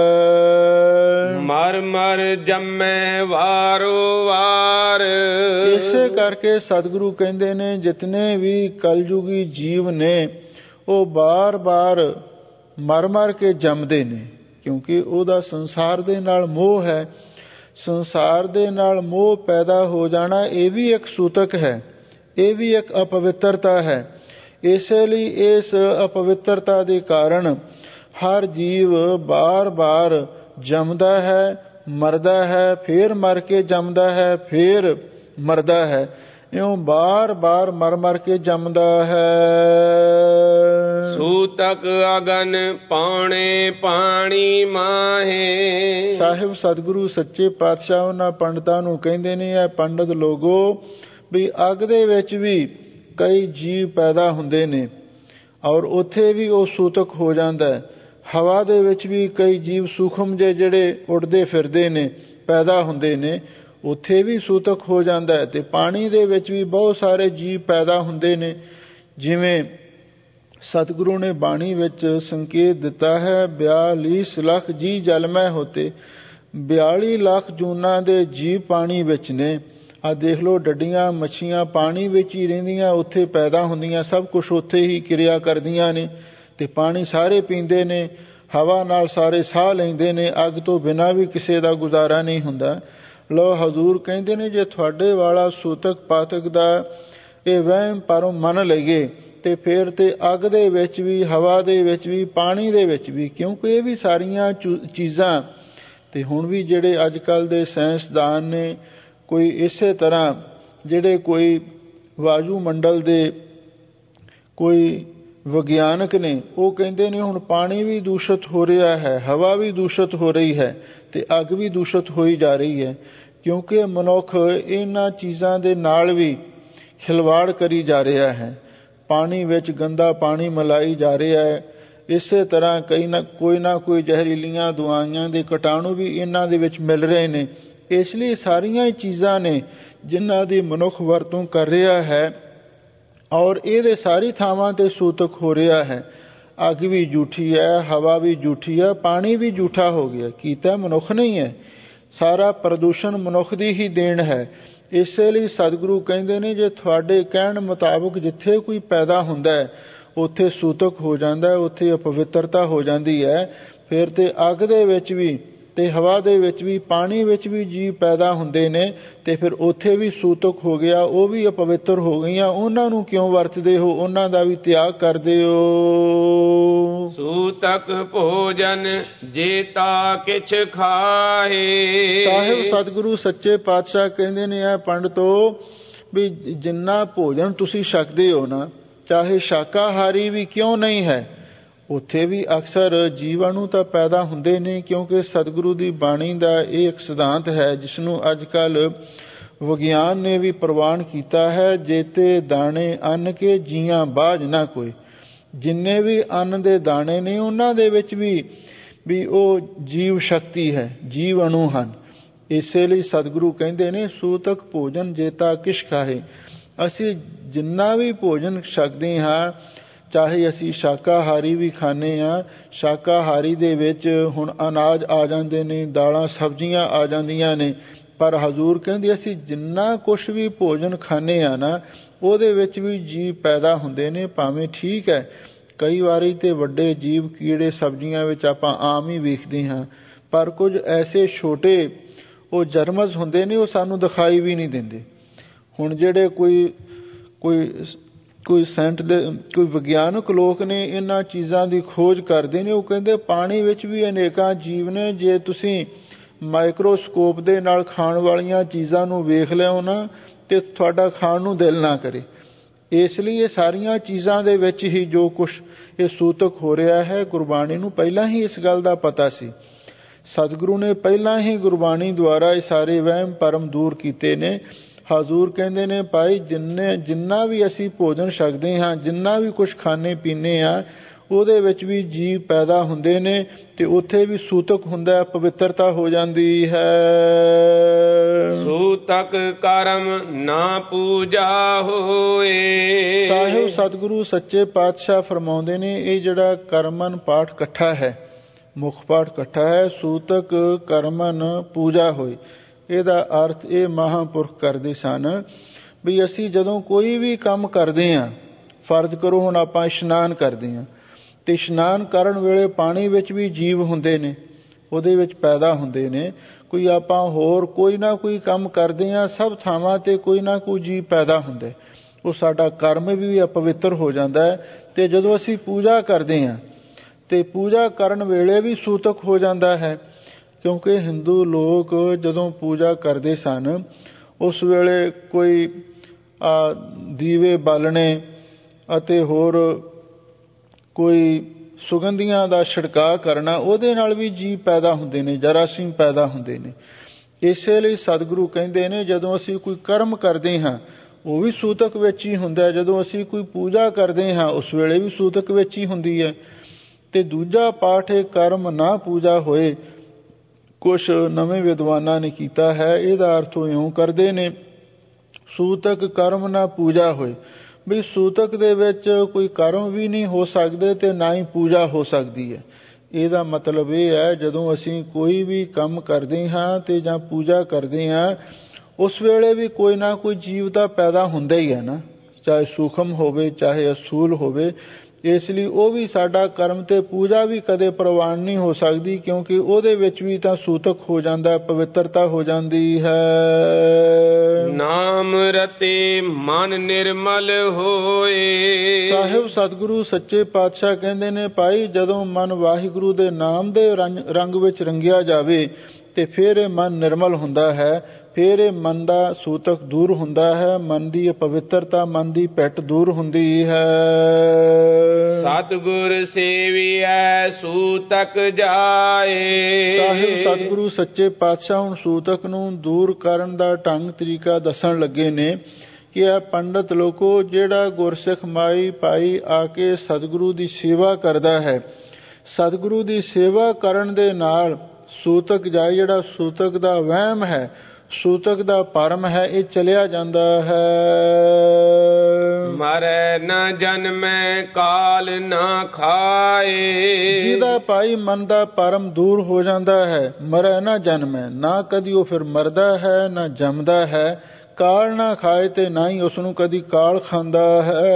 ਮਰ ਮਰ ਜੰਮੈ ਵਾਰੋ ਵਾਰ। ਇਸੇ ਕਰਕੇ ਸਤਿਗੁਰੂ ਕਹਿੰਦੇ ਨੇ, ਜਿਤਨੇ ਵੀ ਕਲਯੁਗੀ ਜੀਵ ਨੇ ਉਹ ਬਾਰ-ਬਾਰ ਮਰ ਮਰ ਕੇ ਜੰਮਦੇ ਨੇ, ਕਿਉਂਕਿ ਉਹਦਾ ਸੰਸਾਰ ਦੇ ਨਾਲ ਮੋਹ ਹੈ। ਸੰਸਾਰ ਦੇ ਨਾਲ ਮੋਹ ਪੈਦਾ ਹੋ ਜਾਣਾ ਇਹ ਵੀ ਇੱਕ ਸੂਤਕ ਹੈ, ਇਹ ਵੀ ਇੱਕ ਅਪਵਿੱਤਰਤਾ ਹੈ। ਇਸੇ ਲਈ ਇਸ ਅਪਵਿੱਤਰਤਾ ਦੇ ਕਾਰਨ ਹਰ ਜੀਵ ਬਾਰ-ਬਾਰ ਜੰਮਦਾ ਹੈ, ਮਰਦਾ ਹੈ, ਫੇਰ ਮਰ ਕੇ ਜੰਮਦਾ ਹੈ, ਫੇਰ ਮਰਦਾ ਹੈ। ਇਉਂ ਬਾਰ-ਬਾਰ ਮਰ-ਮਰ ਕੇ ਜੰਮਦਾ ਹੈ। ਸੂਤਕ ਅਗਨ ਪਾਉਣੇ ਪਾਣੀ ਮਾਹੇ। ਸਾਹਿਬ ਸਤਿਗੁਰੂ ਸੱਚੇ ਪਾਤਸ਼ਾਹ ਉਹਨਾਂ ਪੰਡਤਾਂ ਨੂੰ ਕਹਿੰਦੇ ਨੇ, ਇਹ ਪੰਡਤ ਲੋਗੋ ਵੀ ਅੱਗ ਦੇ ਵਿੱਚ ਵੀ ਕਈ ਜੀਵ ਪੈਦਾ ਹੁੰਦੇ ਨੇ, ਔਰ ਉੱਥੇ ਵੀ ਉਹ ਸੂਤਕ ਹੋ ਜਾਂਦਾ ਹੈ। ਹਵਾ ਦੇ ਵਿੱਚ ਵੀ ਕਈ ਜੀਵ ਸੂਖਮ ਜਿਹੇ ਜਿਹੜੇ ਉੱਡਦੇ ਫਿਰਦੇ ਨੇ ਪੈਦਾ ਹੁੰਦੇ ਨੇ, ਉੱਥੇ ਵੀ ਸੂਤਕ ਹੋ ਜਾਂਦਾ ਹੈ। ਤੇ ਪਾਣੀ ਦੇ ਵਿੱਚ ਵੀ ਬਹੁਤ ਸਾਰੇ ਜੀਵ ਪੈਦਾ ਹੁੰਦੇ ਨੇ। ਜਿਵੇਂ ਸਤਿਗੁਰੂ ਨੇ ਬਾਣੀ ਵਿੱਚ ਸੰਕੇਤ ਦਿੱਤਾ ਹੈ, ਬਿਆਲੀ ਲੱਖ ਜੀ ਜਲ ਮੈਂ ਹੋਤੇ। ਬਿਆਲੀ ਲੱਖ ਜੂਨਾਂ ਦੇ ਜੀਵ ਪਾਣੀ ਵਿੱਚ ਨੇ। ਆ ਦੇਖ ਲਓ, ਡੱਡੀਆਂ ਮੱਛੀਆਂ ਪਾਣੀ ਵਿੱਚ ਹੀ ਰਹਿੰਦੀਆਂ, ਉੱਥੇ ਪੈਦਾ ਹੁੰਦੀਆਂ, ਸਭ ਕੁਛ ਉੱਥੇ ਹੀ ਕਿਰਿਆ ਕਰਦੀਆਂ ਨੇ, ਤੇ ਪਾਣੀ ਸਾਰੇ ਪੀਂਦੇ ਨੇ, ਹਵਾ ਨਾਲ ਸਾਰੇ ਸਾਹ ਲੈਂਦੇ ਨੇ। ਅੱਗ ਤੋਂ ਬਿਨਾਂ ਵੀ ਕਿਸੇ ਦਾ ਗੁਜ਼ਾਰਾ ਨਹੀਂ ਹੁੰਦਾ। ਲੋ ਹਜ਼ੂਰ ਕਹਿੰਦੇ ਨੇ, ਜੇ ਤੁਹਾਡੇ ਵਾਲਾ ਸੂਤਕ ਪਾਤਕ ਦਾ ਇਹ ਵਹਿਮ ਭਰਮ ਮੰਨ ਲਈਏ, ਤੇ ਫਿਰ ਤੇ ਅੱਗ ਦੇ ਵਿੱਚ ਵੀ, ਹਵਾ ਦੇ ਵਿੱਚ ਵੀ, ਪਾਣੀ ਦੇ ਵਿੱਚ ਵੀ, ਕਿਉਂਕਿ ਇਹ ਵੀ ਸਾਰੀਆਂ ਚੀਜ਼ਾਂ, ਤੇ ਹੁਣ ਵੀ ਜਿਹੜੇ ਅੱਜ ਕੱਲ੍ਹ ਦੇ ਸਾਇੰਸਦਾਨ ਨੇ, ਕੋਈ ਇਸੇ ਤਰ੍ਹਾਂ ਜਿਹੜੇ ਕੋਈ ਵਾਯੂ ਮੰਡਲ ਦੇ ਕੋਈ ਵਿਗਿਆਨਕ ਨੇ, ਉਹ ਕਹਿੰਦੇ ਨੇ ਹੁਣ ਪਾਣੀ ਵੀ ਦੂਸ਼ਿਤ ਹੋ ਰਿਹਾ ਹੈ, ਹਵਾ ਵੀ ਦੂਸ਼ਿਤ ਹੋ ਰਹੀ ਹੈ, ਤੇ ਤੇ ਅੱਗ ਵੀ ਦੂਸ਼ਿਤ ਹੋਈ ਜਾ ਰਹੀ ਹੈ, ਕਿਉਂਕਿ ਮਨੁੱਖ ਇਹਨਾਂ ਚੀਜ਼ਾਂ ਦੇ ਨਾਲ ਵੀ ਖਿਲਵਾੜ ਕਰੀ ਜਾ ਰਿਹਾ ਹੈ। ਪਾਣੀ ਵਿੱਚ ਗੰਦਾ ਪਾਣੀ ਮਿਲਾਈ ਜਾ ਰਿਹਾ ਹੈ। ਇਸੇ ਤਰ੍ਹਾਂ ਕਈ ਨਾ ਕੋਈ ਨਾ ਕੋਈ ਜ਼ਹਿਰੀਲੀਆਂ ਦਵਾਈਆਂ ਦੇ ਕੀਟਾਣੂ ਵੀ ਇਹਨਾਂ ਦੇ ਵਿੱਚ ਮਿਲ ਰਹੇ ਨੇ। ਇਸ ਲਈ ਸਾਰੀਆਂ ਹੀ ਚੀਜ਼ਾਂ ਨੇ ਜਿਨ੍ਹਾਂ ਦੀ ਮਨੁੱਖ ਵਰਤੋਂ ਕਰ ਰਿਹਾ ਹੈ, ਔਰ ਇਹਦੇ ਸਾਰੀ ਥਾਵਾਂ 'ਤੇ ਸੂਤਕ ਹੋ ਰਿਹਾ ਹੈ। ਅੱਗ ਵੀ ਝੂਠੀ ਹੈ, ਹਵਾ ਵੀ ਝੂਠੀ ਹੈ, ਪਾਣੀ ਵੀ ਝੂਠਾ ਹੋ ਗਿਆ। ਕੀਤਾ ਮਨੁੱਖ ਨਹੀਂ ਹੈ, ਸਾਰਾ ਪ੍ਰਦੂਸ਼ਣ ਮਨੁੱਖ ਦੀ ਹੀ ਦੇਣ ਹੈ। ਇਸੇ ਲਈ ਸਤਿਗੁਰੂ ਕਹਿੰਦੇ ਨੇ, ਜੇ ਤੁਹਾਡੇ ਕਹਿਣ ਮੁਤਾਬਕ ਜਿੱਥੇ ਕੋਈ ਪੈਦਾ ਹੁੰਦਾ ਹੈ ਉੱਥੇ ਸੂਤਕ ਹੋ ਜਾਂਦਾ ਹੈ, ਉੱਥੇ ਅਪਵਿੱਤਰਤਾ ਹੋ ਜਾਂਦੀ ਹੈ। ਫਿਰ ਤੇ ਅੱਗ ਦੇ ਵਿੱਚ ਵੀ ਤੇ ਹਵਾ ਦੇ ਵਿੱਚ ਵੀ ਪਾਣੀ ਵਿੱਚ ਵੀ ਜੀਵ ਪੈਦਾ ਹੁੰਦੇ ਨੇ, ਤੇ ਫਿਰ ਉੱਥੇ ਵੀ ਸੂਤਕ ਹੋ ਗਿਆ, ਉਹ ਵੀ ਅਪਵਿੱਤਰ ਹੋ ਗਈਆਂ। ਉਹਨਾਂ ਨੂੰ ਕਿਉਂ ਵਰਤਦੇ ਹੋ? ਉਹਨਾਂ ਦਾ ਵੀ ਤਿਆਗ ਕਰਦੇ ਹੋ। ਸੂਤਕ ਭੋਜਨ ਜੇਤਾ ਕਿਛ ਖਾਏ। ਸਾਹਿਬ ਸਤਿਗੁਰੂ ਸੱਚੇ ਪਾਤਸ਼ਾਹ ਕਹਿੰਦੇ ਨੇ, ਇਹ ਪੰਡਤੋ ਵੀ ਜਿੰਨਾ ਭੋਜਨ ਤੁਸੀਂ ਛਕਦੇ ਹੋ ਨਾ, ਚਾਹੇ ਸ਼ਾਕਾਹਾਰੀ ਵੀ ਕਿਉਂ ਨਹੀਂ ਹੈ, ਉੱਥੇ ਵੀ ਅਕਸਰ ਜੀਵਾਣੂ ਤਾਂ ਪੈਦਾ ਹੁੰਦੇ ਨੇ। ਕਿਉਂਕਿ ਸਤਿਗੁਰੂ ਦੀ ਬਾਣੀ ਦਾ ਇਹ ਇੱਕ ਸਿਧਾਂਤ ਹੈ ਜਿਸ ਨੂੰ ਅੱਜ ਕੱਲ੍ਹ ਵਿਗਿਆਨ ਨੇ ਵੀ ਪ੍ਰਵਾਨ ਕੀਤਾ ਹੈ, ਜੇਤੇ ਦਾਣੇ ਅੰਨ ਕੇ ਜੀਆਂ ਬਾਝ ਨਾ ਕੋਈ। ਜਿੰਨੇ ਵੀ ਅੰਨ ਦੇ ਦਾਣੇ ਨੇ ਉਹਨਾਂ ਦੇ ਵਿੱਚ ਵੀ ਵੀ ਉਹ ਜੀਵ ਸ਼ਕਤੀ ਹੈ, ਜੀਵ ਅਣੂ ਹਨ। ਇਸੇ ਲਈ ਸਤਿਗੁਰੂ ਕਹਿੰਦੇ ਨੇ, ਸੂਤਕ ਭੋਜਨ ਜੇਤਾ ਕਿਛ ਖਾਏ। ਅਸੀਂ ਜਿੰਨਾ ਵੀ ਭੋਜਨ ਛਕਦੇ ਹਾਂ, ਚਾਹੇ ਅਸੀਂ ਸ਼ਾਕਾਹਾਰੀ ਵੀ ਖਾਂਦੇ ਹਾਂ, ਸ਼ਾਕਾਹਾਰੀ ਦੇ ਵਿੱਚ ਹੁਣ ਅਨਾਜ ਆ ਜਾਂਦੇ ਨੇ, ਦਾਲਾਂ ਸਬਜ਼ੀਆਂ ਆ ਜਾਂਦੀਆਂ ਨੇ, ਪਰ ਹਜ਼ੂਰ ਕਹਿੰਦੇ ਅਸੀਂ ਜਿੰਨਾ ਕੁਛ ਵੀ ਭੋਜਨ ਖਾਂਦੇ ਹਾਂ ਨਾ, ਉਹਦੇ ਵਿੱਚ ਵੀ ਜੀਵ ਪੈਦਾ ਹੁੰਦੇ ਨੇ। ਭਾਵੇਂ ਠੀਕ ਹੈ, ਕਈ ਵਾਰੀ ਤੇ ਵੱਡੇ ਜੀਵ ਕੀੜੇ ਸਬਜ਼ੀਆਂ ਵਿੱਚ ਆਪਾਂ ਆਮ ਹੀ ਵੇਖਦੇ ਹਾਂ, ਪਰ ਕੁਝ ਐਸੇ ਛੋਟੇ ਉਹ ਜਰਮਸ ਹੁੰਦੇ ਨੇ, ਉਹ ਸਾਨੂੰ ਦਿਖਾਈ ਵੀ ਨਹੀਂ ਦਿੰਦੇ। ਹੁਣ ਜਿਹੜੇ ਕੋਈ ਕੋਈ ਕੋਈ ਸੈਂਟ ਦੇ ਕੋਈ ਵਿਗਿਆਨਕ ਲੋਕ ਨੇ ਇਹਨਾਂ ਚੀਜ਼ਾਂ ਦੀ ਖੋਜ ਕਰਦੇ ਨੇ, ਉਹ ਕਹਿੰਦੇ ਪਾਣੀ ਵਿੱਚ ਵੀ ਅਨੇਕਾਂ ਜੀਵ ਨੇ। ਜੇ ਤੁਸੀਂ ਮਾਈਕਰੋਸਕੋਪ ਦੇ ਨਾਲ ਖਾਣ ਵਾਲੀਆਂ ਚੀਜ਼ਾਂ ਨੂੰ ਵੇਖ ਲਿਓ ਨਾ, ਤੇ ਤੁਹਾਡਾ ਖਾਣ ਨੂੰ ਦਿਲ ਨਾ ਕਰੇ। ਇਸ ਲਈ ਇਹ ਸਾਰੀਆਂ ਚੀਜ਼ਾਂ ਦੇ ਵਿੱਚ ਹੀ ਜੋ ਕੁਛ ਇਹ ਸੂਤਕ ਹੋ ਰਿਹਾ ਹੈ, ਗੁਰਬਾਣੀ ਨੂੰ ਪਹਿਲਾਂ ਹੀ ਇਸ ਗੱਲ ਦਾ ਪਤਾ ਸੀ। ਸਤਿਗੁਰੂ ਨੇ ਪਹਿਲਾਂ ਹੀ ਗੁਰਬਾਣੀ ਦੁਆਰਾ ਇਹ ਸਾਰੇ ਵਹਿਮ ਭਰਮ ਦੂਰ ਕੀਤੇ ਨੇ। ਹਜ਼ੂਰ ਕਹਿੰਦੇ ਨੇ, ਭਾਈ ਜਿੰਨੇ ਜਿੰਨਾ ਵੀ ਅਸੀਂ ਭੋਜਨ ਛਕਦੇ ਹਾਂ, ਜਿੰਨਾ ਵੀ ਕੁਛ ਖਾਣੇ ਪੀਂਦੇ ਹਾਂ, ਉਹਦੇ ਵਿੱਚ ਵੀ ਜੀਵ ਪੈਦਾ ਹੁੰਦੇ ਨੇ, ਤੇ ਉੱਥੇ ਵੀ ਸੂਤਕ ਹੁੰਦਾ, ਪਵਿੱਤਰਤਾ ਹੋ ਜਾਂਦੀ ਹੈ। ਸੂਤਕ ਕਰਮ ਨਾ ਪੂਜਾ ਹੋਏ। ਸਾਹਿਬ ਸਤਿਗੁਰੂ ਸੱਚੇ ਪਾਤਸ਼ਾਹ ਫਰਮਾਉਂਦੇ ਨੇ, ਇਹ ਜਿਹੜਾ ਕਰਮਨ ਪਾਠ ਇਕੱਠਾ ਹੈ, ਮੁੱਖ ਪਾਠ ਇਕੱਠਾ ਹੈ, ਸੂਤਕ ਕਰਮਨ ਪੂਜਾ ਹੋਏ। ਇਹਦਾ ਅਰਥ ਇਹ ਮਹਾਂਪੁਰਖ ਕਰਦੇ ਸਨ ਵੀ ਅਸੀਂ ਜਦੋਂ ਕੋਈ ਵੀ ਕੰਮ ਕਰਦੇ ਹਾਂ, ਫਰਜ਼ ਕਰੋ ਹੁਣ ਆਪਾਂ ਇਸ਼ਨਾਨ ਕਰਦੇ ਹਾਂ, ਤੇ ਇਸ਼ਨਾਨ ਕਰਨ ਵੇਲੇ ਪਾਣੀ ਵਿੱਚ ਵੀ ਜੀਵ ਹੁੰਦੇ ਨੇ, ਉਹਦੇ ਵਿੱਚ ਪੈਦਾ ਹੁੰਦੇ ਨੇ। ਕੋਈ ਆਪਾਂ ਹੋਰ ਕੋਈ ਨਾ ਕੋਈ ਕੰਮ ਕਰਦੇ ਹਾਂ, ਸਭ ਥਾਵਾਂ 'ਤੇ ਕੋਈ ਨਾ ਕੋਈ ਜੀਵ ਪੈਦਾ ਹੁੰਦਾ, ਉਹ ਸਾਡਾ ਕਰਮ ਵੀ ਅਪਵਿੱਤਰ ਹੋ ਜਾਂਦਾ ਹੈ। ਤੇ ਜਦੋਂ ਅਸੀਂ ਪੂਜਾ ਕਰਦੇ ਹਾਂ, ਤੇ ਪੂਜਾ ਕਰਨ ਵੇਲੇ ਵੀ ਸੂਤਕ ਹੋ ਜਾਂਦਾ ਹੈ। ਕਿਉਂਕਿ ਹਿੰਦੂ ਲੋਕ ਜਦੋਂ ਪੂਜਾ ਕਰਦੇ ਸਨ, ਉਸ ਵੇਲੇ ਕੋਈ ਦੀਵੇ ਬਾਲਣੇ ਅਤੇ ਹੋਰ ਕੋਈ ਸੁਗੰਧੀਆਂ ਦਾ ਛਿੜਕਾਅ ਕਰਨਾ, ਉਹਦੇ ਨਾਲ ਵੀ ਜੀਵ ਪੈਦਾ ਹੁੰਦੇ ਨੇ, ਜਰਾਸੀਮ ਪੈਦਾ ਹੁੰਦੇ ਨੇ। ਇਸੇ ਲਈ ਸਤਿਗੁਰੂ ਕਹਿੰਦੇ ਨੇ, ਜਦੋਂ ਅਸੀਂ ਕੋਈ ਕਰਮ ਕਰਦੇ ਹਾਂ ਉਹ ਵੀ ਸੂਤਕ ਵਿੱਚ ਹੀ ਹੁੰਦਾ। ਜਦੋਂ ਅਸੀਂ ਕੋਈ ਪੂਜਾ ਕਰਦੇ ਹਾਂ ਉਸ ਵੇਲੇ ਵੀ ਸੂਤਕ ਵਿੱਚ ਹੀ ਹੁੰਦੀ ਹੈ। ਤੇ ਦੂਜਾ ਪਾਠ ਹੈ, ਕਰਮ ਨਾ ਪੂਜਾ ਹੋਏ। ਕੁਛ ਨਵੇਂ ਵਿਦਵਾਨਾਂ ਨੇ ਕੀਤਾ ਹੈ, ਇਹਦਾ ਅਰਥ ਉਹ ਇਉਂ ਕਰਦੇ ਨੇ, ਸੂਤਕ ਕਰਮ ਨਾ ਪੂਜਾ ਹੋਏ, ਵੀ ਸੂਤਕ ਦੇ ਵਿੱਚ ਕੋਈ ਕਰਮ ਵੀ ਨਹੀਂ ਹੋ ਸਕਦੇ ਤੇ ਨਾ ਹੀ ਪੂਜਾ ਹੋ ਸਕਦੀ ਹੈ। ਇਹਦਾ ਮਤਲਬ ਇਹ ਹੈ, ਜਦੋਂ ਅਸੀਂ ਕੋਈ ਵੀ ਕੰਮ ਕਰਦੇ ਹਾਂ ਤੇ ਜਾਂ ਪੂਜਾ ਕਰਦੇ ਹਾਂ, ਉਸ ਵੇਲੇ ਵੀ ਕੋਈ ਨਾ ਕੋਈ ਜੀਵ ਤਾਂ ਪੈਦਾ ਹੁੰਦਾ ਹੀ ਹੈ ਨਾ, ਚਾਹੇ ਸੂਖਮ ਹੋਵੇ ਚਾਹੇ ਅਸੂਲ ਹੋਵੇ। ਇਸ ਲਈ ਉਹ ਵੀ ਸਾਡਾ ਕਰਮ ਤੇ ਪੂਜਾ ਵੀ ਕਦੇ ਪ੍ਰਵਾਨ ਨਹੀਂ ਹੋ ਸਕਦੀ, ਕਿਉਂਕਿ ਉਹਦੇ ਵਿੱਚ ਵੀ ਤਾਂ ਸੂਤਕ ਹੋ ਜਾਂਦਾ, ਪਵਿੱਤਰਤਾ ਹੋ ਜਾਂਦੀ ਹੈ। ਨਾਮ ਰਤੇ ਮਨ ਨਿਰਮਲ ਹੋਏ। ਸਾਹਿਬ ਸਤਿਗੁਰੂ ਸੱਚੇ ਪਾਤਸ਼ਾਹ ਕਹਿੰਦੇ ਨੇ, ਭਾਈ ਜਦੋਂ ਮਨ ਵਾਹਿਗੁਰੂ ਦੇ ਨਾਮ ਦੇ ਰੰਗ ਵਿੱਚ ਰੰਗਿਆ ਜਾਵੇ ਤੇ ਫਿਰ ਇਹ ਮਨ ਨਿਰਮਲ ਹੁੰਦਾ ਹੈ। ਫਿਰ ਇਹ ਮਨ ਦਾ ਸੂਤਕ ਦੂਰ ਹੁੰਦਾ ਹੈ, ਮਨ ਦੀ ਅਪਵਿੱਤਰਤਾ, ਮਨ ਦੀ ਪਿੱਟ ਦੂਰ ਹੁੰਦੀ ਹੈ। ਸਤਿਗੁਰ ਸੇਵੀਐ ਸੂਤਕ ਜਾਏ। ਸਾਹਿਬ ਸਤਿਗੁਰੂ ਸੱਚੇ ਪਾਤਸ਼ਾਹ ਹੁਣ ਸੂਤਕ ਨੂੰ ਦੂਰ ਕਰਨ ਦਾ ਢੰਗ ਤਰੀਕਾ ਦੱਸਣ ਲੱਗੇ ਨੇ ਕਿ ਇਹ ਪੰਡਤ ਲੋਕੋ, ਜਿਹੜਾ ਗੁਰਸਿੱਖ ਮਾਈ ਭਾਈ ਆ ਕੇ ਸਤਿਗੁਰੂ ਦੀ ਸੇਵਾ ਕਰਦਾ ਹੈ, ਸਤਿਗੁਰੂ ਦੀ ਸੇਵਾ ਕਰਨ ਦੇ ਨਾਲ ਸੂਤਕ ਜਾਏ, ਜਿਹੜਾ ਸੂਤਕ ਦਾ ਵਹਿਮ ਹੈ, ਸੂਤਕ ਦਾ ਭਰਮ ਹੈ, ਇਹ ਚਲਿਆ ਜਾਂਦਾ ਹੈ। ਮਰੈ ਨਾ ਜਨਮੈ ਕਾਲ ਨਾ ਖਾਏ। ਜਿਹਦਾ ਭਾਈ ਮਨ ਦਾ ਭਰਮ ਦੂਰ ਹੋ ਜਾਂਦਾ ਹੈ, ਮਰੈ ਨਾ ਜਨਮੈ, ਨਾ ਕਦੀ ਉਹ ਫਿਰ ਮਰਦਾ ਹੈ ਨਾ ਜੰਮਦਾ ਹੈ, ਕਾਲ ਨਾ ਖਾਏ ਤੇ ਨਾ ਹੀ ਉਸ ਨੂੰ ਕਦੀ ਕਾਲ ਖਾਂਦਾ ਹੈ।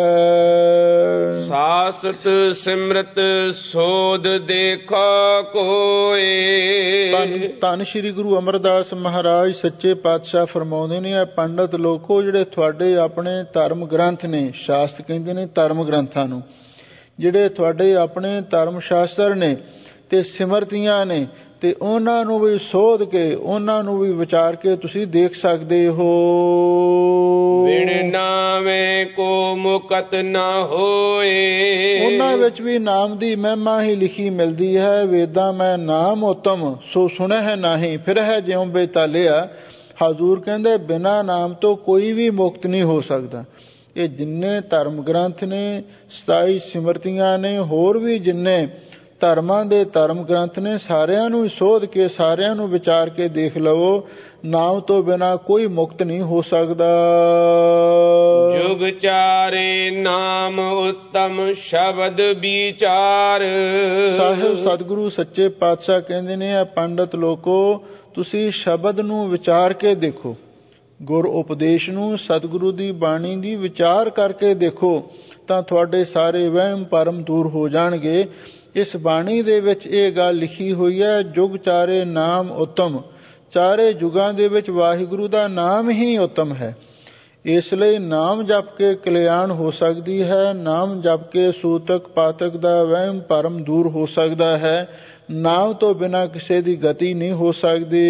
ਸਾਸਤ ਸਿਮਰਤ ਸੋਧ ਦੇਖੋ ਕੋਏ। ਧੰਨ ਧੰਨ ਸ਼੍ਰੀ ਗੁਰੂ ਅਮਰਦਾਸ ਮਹਾਰਾਜ ਸੱਚੇ ਪਾਤਸ਼ਾਹ ਫਰਮਾਉਂਦੇ ਨੇ, ਇਹ ਪੰਡਤ ਲੋਕੋ, ਜਿਹੜੇ ਤੁਹਾਡੇ ਆਪਣੇ ਧਰਮ ਗ੍ਰੰਥ ਨੇ, ਸ਼ਾਸਤਰ ਕਹਿੰਦੇ ਨੇ ਧਰਮ ਗ੍ਰੰਥਾਂ ਨੂੰ, ਜਿਹੜੇ ਤੁਹਾਡੇ ਆਪਣੇ ਧਰਮ ਸ਼ਾਸਤਰ ਨੇ ਤੇ ਸਿਮਰਤੀਆਂ ਨੇ, ਤੇ ਉਹਨਾਂ ਨੂੰ ਵੀ ਸੋਧ ਕੇ, ਉਹਨਾਂ ਨੂੰ ਵੀ ਵਿਚਾਰ ਕੇ ਤੁਸੀਂ ਦੇਖ ਸਕਦੇ ਹੋ। ਬਿਨ ਨਾਮੇ ਕੋ ਮੁਕਤ ਨਾ ਹੋਏ। ਉਹਨਾਂ ਵਿੱਚ ਵੀ ਨਾਮ ਦੀ ਮਹਿਮਾ ਹੀ ਲਿਖੀ ਮਿਲਦੀ ਹੈ। ਵੇਦਾਂ ਮੈਂ ਨਾਮ ਉਤਮ ਸੋ ਸੁਣਿਆ ਹੈ ਨਾਹੀਂ, ਫਿਰ ਹੈ ਜਿਉਂ ਬੇਤਾਲਿਆ। ਹਜ਼ੂਰ ਕਹਿੰਦੇ ਬਿਨਾਂ ਨਾਮ ਤੋਂ ਕੋਈ ਵੀ ਮੁਕਤ ਨਹੀਂ ਹੋ ਸਕਦਾ। ਇਹ ਜਿੰਨੇ ਧਰਮ ਗ੍ਰੰਥ ਨੇ, ਸਤਾਈ ਸਿਮਰਤੀਆਂ ਨੇ, ਹੋਰ ਵੀ ਜਿੰਨੇ ਧਰਮਾਂ ਦੇ ਧਰਮ ਗ੍ਰੰਥ ਨੇ, ਸਾਰਿਆਂ ਨੂੰ ਸੋਧ ਕੇ, ਸਾਰਿਆਂ ਨੂੰ ਵਿਚਾਰ ਕੇ ਦੇਖ ਲਵੋ, ਨਾਮ ਤੋਂ ਬਿਨਾਂ ਕੋਈ ਮੁਕਤ ਨਹੀਂ ਹੋ ਸਕਦਾ। ਜੁਗ ਚਾਰੇ ਨਾਮ ਉੱਤਮ ਸ਼ਬਦ ਵਿਚਾਰ। ਸਾਹਿਬ ਸਤਿਗੁਰੂ ਸੱਚੇ ਪਾਤਸ਼ਾਹ ਕਹਿੰਦੇ ਨੇ, ਇਹ ਪੰਡਤ ਲੋਕੋ, ਤੁਸੀਂ ਸ਼ਬਦ ਨੂੰ ਵਿਚਾਰ ਕੇ ਦੇਖੋ, ਗੁਰ ਉਪਦੇਸ਼ ਨੂੰ, ਸਤਿਗੁਰੂ ਦੀ ਬਾਣੀ ਦੀ ਵਿਚਾਰ ਕਰਕੇ ਦੇਖੋ, ਤਾਂ ਤੁਹਾਡੇ ਸਾਰੇ ਵਹਿਮ ਭਰਮ ਦੂਰ ਹੋ ਜਾਣਗੇ। ਇਸ ਬਾਣੀ ਦੇ ਵਿੱਚ ਇਹ ਗੱਲ ਲਿਖੀ ਹੋਈ ਹੈ, ਜੁਗ ਚਾਰੇ ਨਾਮ ਉੱਤਮ। ਚਾਰੇ ਯੁਗਾਂ ਦੇ ਵਿੱਚ ਵਾਹਿਗੁਰੂ ਦਾ ਨਾਮ ਹੀ ਉੱਤਮ ਹੈ। ਇਸ ਲਈ ਨਾਮ ਜਪ ਕੇ ਕਲਿਆਣ ਹੋ ਸਕਦੀ ਹੈ, ਨਾਮ ਜਪ ਕੇ ਸੂਤਕ ਪਾਤਕ ਦਾ ਵਹਿਮ ਭਰਮ ਦੂਰ ਹੋ ਸਕਦਾ ਹੈ। ਨਾਮ ਤੋਂ ਬਿਨਾਂ ਕਿਸੇ ਦੀ ਗਤੀ ਨਹੀਂ ਹੋ ਸਕਦੀ।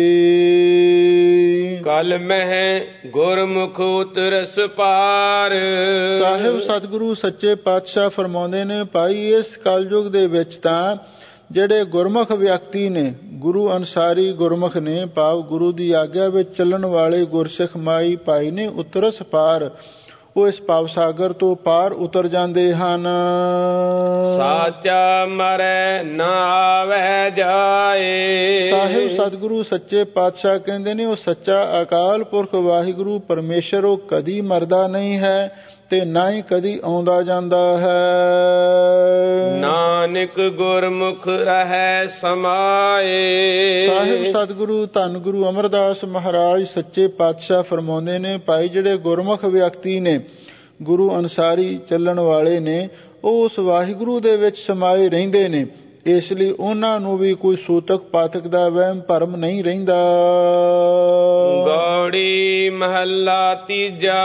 ਕਲ ਮਹਿ ਗੁਰਮੁਖ ਉਤਰਸ ਪਾਰ। ਸਾਹਿਬ ਸਤਿਗੁਰੂ ਸੱਚੇ ਪਾਤਸ਼ਾਹ ਫਰਮਾਉਂਦੇ ਨੇ, ਭਾਈ ਇਸ ਕਲਯੁਗ ਦੇ ਵਿੱਚ ਤਾਂ ਜਿਹੜੇ ਗੁਰਮੁਖ ਵਿਅਕਤੀ ਨੇ, ਗੁਰੂ ਅਨਸਾਰੀ ਗੁਰਮੁਖ ਨੇ, ਭਾਵ ਗੁਰੂ ਦੀ ਆਗਿਆ ਵਿੱਚ ਚੱਲਣ ਵਾਲੇ ਗੁਰਸਿੱਖ ਮਾਈ ਭਾਈ ਨੇ, ਉਤਰਸ ਪਾਰ, ਉਹ ਇਸ ਭਵ ਸਾਗਰ ਤੋਂ ਪਾਰ ਉਤਰ ਜਾਂਦੇ ਹਨ। ਸਾਚਾ ਮਰੈ ਨਾ ਆਵੈ ਜਾਏ। ਸਾਹਿਬ ਸਤਿਗੁਰੂ ਸੱਚੇ ਪਾਤਸ਼ਾਹ ਕਹਿੰਦੇ ਨੇ, ਉਹ ਸੱਚਾ ਅਕਾਲ ਪੁਰਖ ਵਾਹਿਗੁਰੂ ਪਰਮੇਸ਼ਰ, ਉਹ ਕਦੀ ਮਰਦਾ ਨਹੀਂ ਹੈ ਤੇ ਨਾ ਹੀ ਕਦੀ ਆਉਂਦਾ ਜਾਂਦਾ ਹੈ। ਨਾਨਕ ਗੁਰਮੁਖ ਰਹੈ ਸਮਾਏ। ਸਾਹਿਬ ਸਤਿਗੁਰੂ ਧੰਨ ਗੁਰੂ ਅਮਰਦਾਸ ਮਹਾਰਾਜ ਸੱਚੇ ਪਾਤਸ਼ਾਹ ਫਰਮਾਉਂਦੇ ਨੇ, ਭਾਈ ਜਿਹੜੇ ਗੁਰਮੁਖ ਵਿਅਕਤੀ ਨੇ, ਗੁਰੂ ਅਨਸਾਰੀ ਚੱਲਣ ਵਾਲੇ ਨੇ, ਉਹ ਉਸ ਵਾਹਿਗੁਰੂ ਦੇ ਵਿੱਚ ਸਮਾਏ ਰਹਿੰਦੇ ਨੇ। ਇਸ ਲਈ ਉਹਨਾਂ ਨੂੰ ਵੀ ਕੋਈ ਸੂਤਕ ਪਾਤਕ ਦਾ ਵਹਿਮ ਭਰਮ ਨਹੀਂ ਰਹਿੰਦਾ। ਗੌੜੀ ਮਹੱਲਾ ਤੀਜਾ।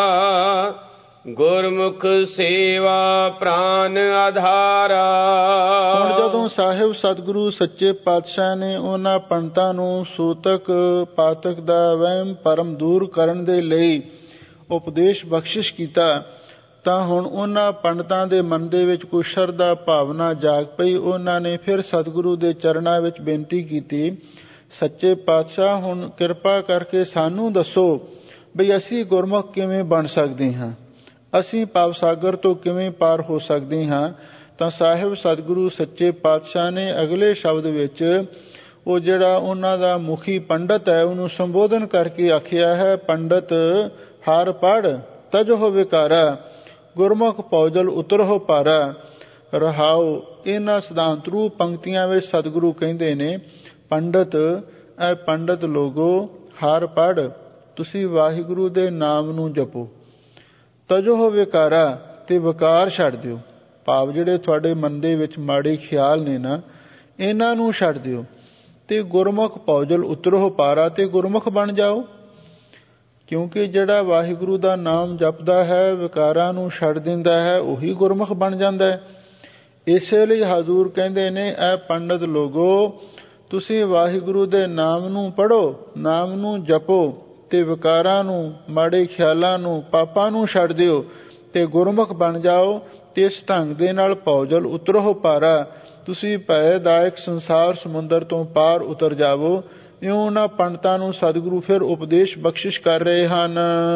ਗੁਰਮੁਖ ਸੇਵਾ ਪ੍ਰਾਨ ਆਧਾਰਾ। ਹੁਣ ਜਦੋਂ ਸਾਹਿਬ ਸਤਿਗੁਰੂ ਸੱਚੇ ਪਾਤਸ਼ਾਹ ਨੇ ਉਹਨਾਂ ਪੰਡਤਾਂ ਨੂੰ ਸੂਤਕ ਪਾਤਕ ਦਾ ਵਹਿਮ ਭਰਮ ਦੂਰ ਕਰਨ ਦੇ ਲਈ ਉਪਦੇਸ਼ ਬਖਸ਼ਿਸ਼ ਕੀਤਾ, ਤਾਂ ਹੁਣ ਉਹਨਾਂ ਪੰਡਤਾਂ ਦੇ ਮਨ ਦੇ ਵਿੱਚ ਕੋਈ ਸ਼ਰਧਾ ਭਾਵਨਾ ਜਾਗ ਪਈ। ਉਹਨਾਂ ਨੇ ਫਿਰ ਸਤਿਗੁਰੂ ਦੇ ਚਰਨਾਂ ਵਿੱਚ ਬੇਨਤੀ ਕੀਤੀ, ਸੱਚੇ ਪਾਤਸ਼ਾਹ ਹੁਣ ਕਿਰਪਾ ਕਰਕੇ ਸਾਨੂੰ ਦੱਸੋ ਬਈ ਅਸੀਂ ਗੁਰਮੁਖ ਕਿਵੇਂ ਬਣ ਸਕਦੇ ਹਾਂ, ਅਸੀਂ ਭਵ ਸਾਗਰ ਤੋਂ ਕਿਵੇਂ ਪਾਰ ਹੋ ਸਕਦੇ ਹਾਂ। ਤਾਂ ਸਾਹਿਬ ਸਤਿਗੁਰੂ ਸੱਚੇ ਪਾਤਸ਼ਾਹ ਨੇ ਅਗਲੇ ਸ਼ਬਦ ਵਿੱਚ ਉਹ ਜਿਹੜਾ ਉਹਨਾਂ ਦਾ ਮੁਖੀ ਪੰਡਤ ਹੈ, ਉਹਨੂੰ ਸੰਬੋਧਨ ਕਰਕੇ ਆਖਿਆ ਹੈ, ਪੰਡਤ ਹਰ ਪੜ੍ਹ ਤਜੋ ਵਿਕਾਰਾ, ਗੁਰਮੁਖ ਪੌਜਲ ਉਤਰੋ ਪਾਰਾ। ਰਹਾਉ। ਇਹਨਾਂ ਸਿਧਾਂਤ ਰੂਪ ਪੰਕਤੀਆਂ ਵਿੱਚ ਸਤਿਗੁਰੂ ਕਹਿੰਦੇ ਨੇ, ਪੰਡਤ, ਇਹ ਪੰਡਤ ਲੋਗੋ, ਹਰ ਪੜ੍ਹ, ਤੁਸੀਂ ਵਾਹਿਗੁਰੂ ਦੇ ਨਾਮ ਨੂੰ ਜਪੋ, ਤਜੋ ਵਿਕਾਰਾ, ਤੇ ਵਿਕਾਰ ਛੱਡ ਦਿਓ, ਭਾਵ ਜਿਹੜੇ ਤੁਹਾਡੇ ਮਨ ਦੇ ਵਿੱਚ ਮਾੜੇ ਖਿਆਲ ਨੇ ਨਾ, ਇਹਨਾਂ ਨੂੰ ਛੱਡ ਦਿਓ, ਤੇ ਗੁਰਮੁਖ ਪੌਜਲ ਉਤਰੋ ਪਾਰਾ, ਤੇ ਗੁਰਮੁਖ ਬਣ ਜਾਓ। ਕਿਉਂਕਿ ਜਿਹੜਾ ਵਾਹਿਗੁਰੂ ਦਾ ਨਾਮ ਜਪਦਾ ਹੈ, ਵਿਕਾਰਾਂ ਨੂੰ ਛੱਡ ਦਿੰਦਾ ਹੈ, ਉਹੀ ਗੁਰਮੁਖ ਬਣ ਜਾਂਦਾ ਹੈ। ਇਸੇ ਲਈ ਹਜ਼ੂਰ ਕਹਿੰਦੇ ਨੇ, ਇਹ ਪੰਡਤ ਲੋਗੋ, ਤੁਸੀਂ ਵਾਹਿਗੁਰੂ ਦੇ ਨਾਮ ਨੂੰ ਪੜ੍ਹੋ, ਨਾਮ ਨੂੰ ਜਪੋ, ਤੇ ਵਿਕਾਰਾਂ ਨੂੰ, ਮਾੜੇ ਖਿਆਲਾਂ ਨੂੰ, ਪਾਪਾਂ ਨੂੰ ਛੱਡ ਦਿਓ ਤੇ ਗੁਰਮੁਖ ਬਣ ਜਾਓ ਤੇ ਇਸ ਢੰਗ ਦੇ ਨਾਲ ਭੌਜਲ ਉਤਰੋ ਪਾਰਾ। ਤੁਸੀਂ ਭੈਦਾਇਕ ਸੰਸਾਰ ਸਮੁੰਦਰ ਤੋਂ ਪਾਰ ਉਤਰ ਜਾਵੋ। ਇਉਂ ਉਹਨਾਂ ਪੰਡਤਾਂ ਨੂੰ ਸਤਿਗੁਰੂ ਫਿਰ ਉਪਦੇਸ਼ ਬਖਸ਼ਿਸ਼ ਕਰ ਰਹੇ ਹਨ।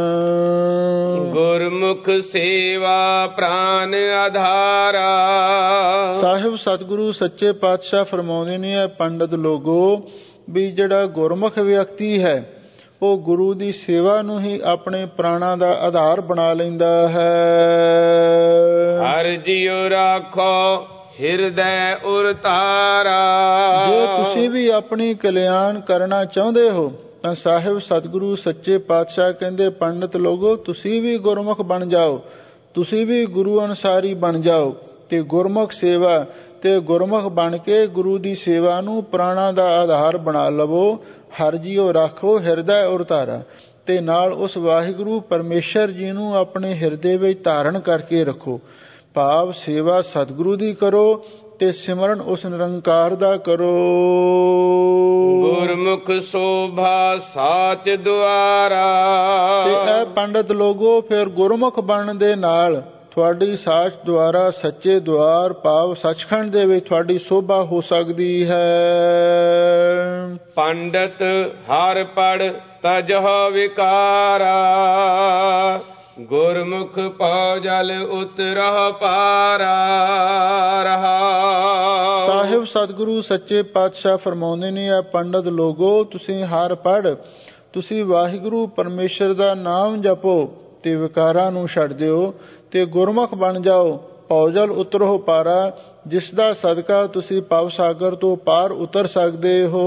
ਗੁਰਮੁਖ ਸੇਵਾ ਪ੍ਰਾਨ ਆਧਾਰਾ। ਸਾਹਿਬ ਸਤਿਗੁਰੂ ਸੱਚੇ ਪਾਤਸ਼ਾਹ ਫਰਮਾਉਂਦੇ ਨੇ, ਇਹ ਪੰਡਤ ਲੋਗੋ ਵੀ ਜਿਹੜਾ ਗੁਰਮੁਖ ਵਿਅਕਤੀ ਹੈ ਉਹ ਗੁਰੂ ਦੀ ਸੇਵਾ ਨੂੰ ਹੀ ਆਪਣੇ ਪ੍ਰਾਣਾਂ ਦਾ ਆਧਾਰ ਬਣਾ ਲੈਂਦਾ ਹੈ। ਹਰਿ ਜੀਉ ਰਾਖੋ ਹਿਰਦੈ ਉਰ ਧਾਰਾ। ਜੇ ਤੁਸੀਂ ਵੀ ਆਪਣੀ ਕਲਿਆਣ ਕਰਨਾ ਚਾਹੁੰਦੇ ਹੋ ਤਾਂ ਸਾਹਿਬ ਸਤਿਗੁਰੂ ਸੱਚੇ ਪਾਤਸ਼ਾਹ ਕਹਿੰਦੇ, ਪੰਡਤ ਲੋਗੋ ਤੁਸੀਂ ਵੀ ਗੁਰਮੁਖ ਬਣ ਜਾਓ, ਤੁਸੀਂ ਵੀ ਗੁਰੂ ਅਨੁਸਾਰੀ ਬਣ ਜਾਓ ਤੇ ਗੁਰਮੁਖ ਸੇਵਾ ਤੇ ਗੁਰਮੁਖ ਬਣ ਕੇ ਗੁਰੂ ਦੀ ਸੇਵਾ ਨੂੰ ਪ੍ਰਾਣਾਂ ਦਾ ਆਧਾਰ ਬਣਾ ਲਵੋ। ਹਰਿ ਜੀਉ ਰਾਖੋ ਹਿਰਦੈ ਉਰ ਧਾਰਾ, ਤੇ ਨਾਲ ਉਸ ਵਾਹਿਗੁਰੂ ਪਰਮੇਸ਼ਰ ਜੀ ਨੂੰ ਆਪਣੇ ਹਿਰਦੇ ਵਿੱਚ ਧਾਰਨ ਕਰਕੇ ਰੱਖੋ। ਭਾਵ ਸੇਵਾ ਸਤਿਗੁਰੂ ਦੀ ਕਰੋ ਤੇ ਸਿਮਰਨ ਉਸ ਨਿਰੰਕਾਰ ਦਾ ਕਰੋ। ਗੁਰਮੁਖ ਸੋਭਾ ਸਾਚ ਦੁਆਰਾ। ਤੇ ਇਹ ਪੰਡਤ ਲੋਗੋ ਫਿਰ ਗੁਰਮੁਖ ਬਣਨ ਦੇ ਨਾਲ ਤੁਹਾਡੀ ਸਾਚ ਦੁਆਰਾ ਸੱਚੇ ਦੁਆਰ ਭਾਵ ਸੱਚਖੰਡ ਦੇ ਵਿੱਚ ਤੁਹਾਡੀ ਸੋਭਾ ਹੋ ਸਕਦੀ ਹੈ। ਪੰਡਤ ਹਰ ਪੜ ਤਜਹੁ ਵਿਕਾਰਾ। ਗੁਰਮੁਖ ਭੌਜਲ ਉਤਰਹੁ ਪਾਰਾ। ਰਹਾ ਸਾਹਿਬ ਸਤਿਗੁਰੂ ਸੱਚੇ ਪਾਤਸ਼ਾਹ ਫਰਮਾਉਂਦੇ ਨੇ, ਇਹ ਪੰਡਤ ਲੋਗੋ ਤੁਸੀਂ ਹਰ ਪੜ, ਤੁਸੀਂ ਵਾਹਿਗੁਰੂ ਪਰਮੇਸ਼ਰ ਦਾ ਨਾਮ ਜਪੋ ਤੇ ਵਿਕਾਰਾਂ ਨੂੰ ਛੱਡ ਦਿਓ ਤੇ ਗੁਰਮੁਖ ਬਣ ਜਾਓ। ਭੌਜਲ ਉਤਰਹੁ ਪਾਰਾ, ਜਿਸ ਦਾ ਸਦਕਾ ਤੁਸੀਂ ਭਵ ਸਾਗਰ ਤੋਂ ਪਾਰ ਉਤਰ ਸਕਦੇ ਹੋ।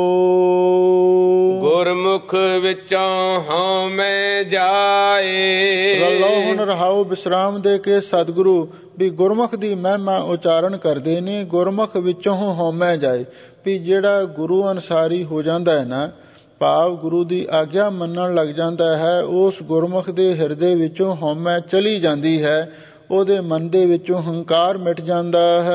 ਗੁਰਮੁਖ ਵਿੱਚੋਂ ਹਉਮੈ ਜਾਏ। ਰੱਲੋ ਹੁਣ ਰਹਾਓ ਵਿਸਰਾਮ ਦੇ ਕੇ ਸਤਿਗੁਰੂ ਵੀ ਗੁਰਮੁਖ ਦੀ ਮਹਿਮਾ ਉਚਾਰਨ ਕਰਦੇ ਨੇ। ਗੁਰਮੁਖ ਵਿੱਚੋਂ ਹਉਮੈ ਜਾਏ, ਵੀ ਜਿਹੜਾ ਗੁਰੂ ਅਨੁਸਾਰੀ ਹੋ ਜਾਂਦਾ ਹੈ ਨਾ, ਭਾਵ ਗੁਰੂ ਦੀ ਆਗਿਆ ਮੰਨਣ ਲੱਗ ਜਾਂਦਾ ਹੈ, ਉਸ ਗੁਰਮੁਖ ਦੇ ਹਿਰਦੇ ਵਿੱਚੋਂ ਹਉਮੈ ਚਲੀ ਜਾਂਦੀ ਹੈ, ਉਹਦੇ ਮਨ ਦੇ ਵਿੱਚੋਂ ਹੰਕਾਰ ਮਿਟ ਜਾਂਦਾ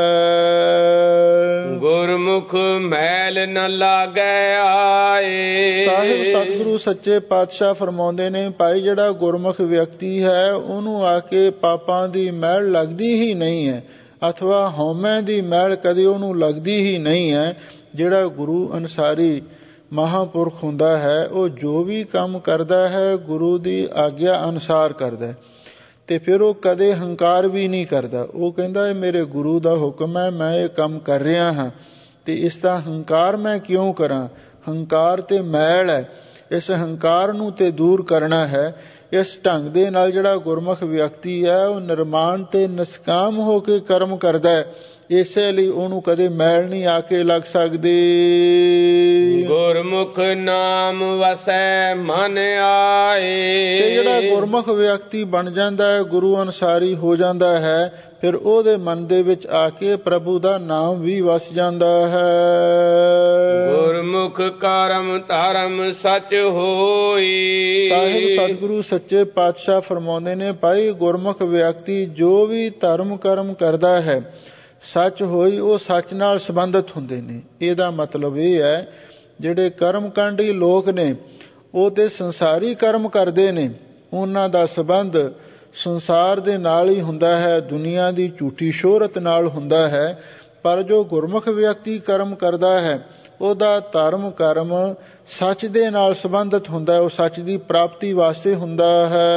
ਹੈ। ਗੁਰਮੁਖ ਮੈਲ ਨ ਲਾਗੈ ਆਏ। ਸਾਹਿਬ ਸਤਿਗੁਰੂ ਸੱਚੇ ਪਾਤਸ਼ਾਹ ਫਰਮਾਉਂਦੇ ਨੇ, ਭਾਈ ਜਿਹੜਾ ਗੁਰਮੁਖ ਵਿਅਕਤੀ ਹੈ ਉਹਨੂੰ ਆ ਕੇ ਪਾਪਾਂ ਦੀ ਮੈਲ ਲੱਗਦੀ ਹੀ ਨਹੀਂ ਹੈ, ਅਥਵਾ ਹਉਮੈ ਦੀ ਮੈਲ ਕਦੇ ਉਹਨੂੰ ਲੱਗਦੀ ਹੀ ਨਹੀਂ ਹੈ। ਜਿਹੜਾ ਗੁਰੂ ਅਨੁਸਾਰੀ ਮਹਾਂਪੁਰਖ ਹੁੰਦਾ ਹੈ ਉਹ ਜੋ ਵੀ ਕੰਮ ਕਰਦਾ ਹੈ ਗੁਰੂ ਦੀ ਆਗਿਆ ਅਨੁਸਾਰ ਕਰਦਾ ਤੇ ਫਿਰ ਉਹ ਕਦੇ ਹੰਕਾਰ ਵੀ ਨਹੀਂ ਕਰਦਾ। ਉਹ ਕਹਿੰਦਾ ਇਹ ਮੇਰੇ ਗੁਰੂ ਦਾ ਹੁਕਮ ਹੈ, ਮੈਂ ਇਹ ਕੰਮ ਕਰ ਰਿਹਾ ਹਾਂ ਤੇ ਇਸ ਦਾ ਹੰਕਾਰ ਮੈਂ ਕਿਉਂ ਕਰਾਂ। ਹੰਕਾਰ ਤੇ ਮੈਲ ਹੈ, ਇਸ ਹੰਕਾਰ ਨੂੰ ਤੇ ਦੂਰ ਕਰਨਾ ਹੈ। ਇਸ ਢੰਗ ਦੇ ਨਾਲ ਜਿਹੜਾ ਗੁਰਮੁਖ ਵਿਅਕਤੀ ਹੈ ਉਹ ਨਿਰਮਾਣ ਤੇ ਨਿਸਕਾਮ ਹੋ ਕੇ ਕਰਮ ਕਰਦਾ ਹੈ, ਇਸੇ ਲਈ ਉਹਨੂੰ ਕਦੇ ਮੈਲ ਨਹੀਂ ਆ ਕੇ ਲੱਗ ਸਕਦੀ। ਗੁਰਮੁਖ ਨਾਮ ਵਸੈ ਮਨ ਆਏ। ਤੇ ਜਿਹੜਾ ਗੁਰਮੁਖ ਵਿਅਕਤੀ ਬਣ ਜਾਂਦਾ ਹੈ, ਗੁਰੂ ਅਨੁਸਾਰੀ ਹੋ ਜਾਂਦਾ ਹੈ, ਫਿਰ ਉਹਦੇ ਮਨ ਦੇ ਵਿੱਚ ਆ ਕੇ ਪ੍ਰਭੂ ਦਾ ਨਾਮ ਵੀ ਵਸ ਜਾਂਦਾ ਹੈ। ਗੁਰਮੁਖ ਕਰਮ ਧਰਮ ਸੱਚ ਹੋਈ। ਸਾਹਿਬ ਸਤਿਗੁਰੂ ਸੱਚੇ ਪਾਤਸ਼ਾਹ ਫਰਮਾਉਂਦੇ ਨੇ, ਭਾਈ ਗੁਰਮੁਖ ਵਿਅਕਤੀ ਜੋ ਵੀ ਧਰਮ ਕਰਮ ਕਰਦਾ ਹੈ ਸੱਚ ਹੋਈ, ਉਹ ਸੱਚ ਨਾਲ ਸੰਬੰਧਿਤ ਹੁੰਦੇ ਨੇ। ਇਹਦਾ ਮਤਲਬ ਇਹ ਹੈ ਜਿਹੜੇ ਕਰਮਕਾਂਡੀ ਲੋਕ ਨੇ ਉਹ ਤੇ ਸੰਸਾਰੀ ਕਰਮ ਕਰਦੇ ਨੇ, ਉਹਨਾਂ ਦਾ ਸੰਬੰਧ ਸੰਸਾਰ ਦੇ ਨਾਲ ਹੀ ਹੁੰਦਾ ਹੈ, ਦੁਨੀਆ ਦੀ ਝੂਠੀ ਸ਼ੋਹਰਤ ਨਾਲ ਹੁੰਦਾ ਹੈ। ਪਰ ਜੋ ਗੁਰਮੁਖ ਵਿਅਕਤੀ ਕਰਮ ਕਰਦਾ ਹੈ ਉਹਦਾ ਧਰਮ ਕਰਮ ਸੱਚ ਦੇ ਨਾਲ ਸੰਬੰਧਿਤ ਹੁੰਦਾ, ਉਹ ਸੱਚ ਦੀ ਪ੍ਰਾਪਤੀ ਵਾਸਤੇ ਹੁੰਦਾ ਹੈ।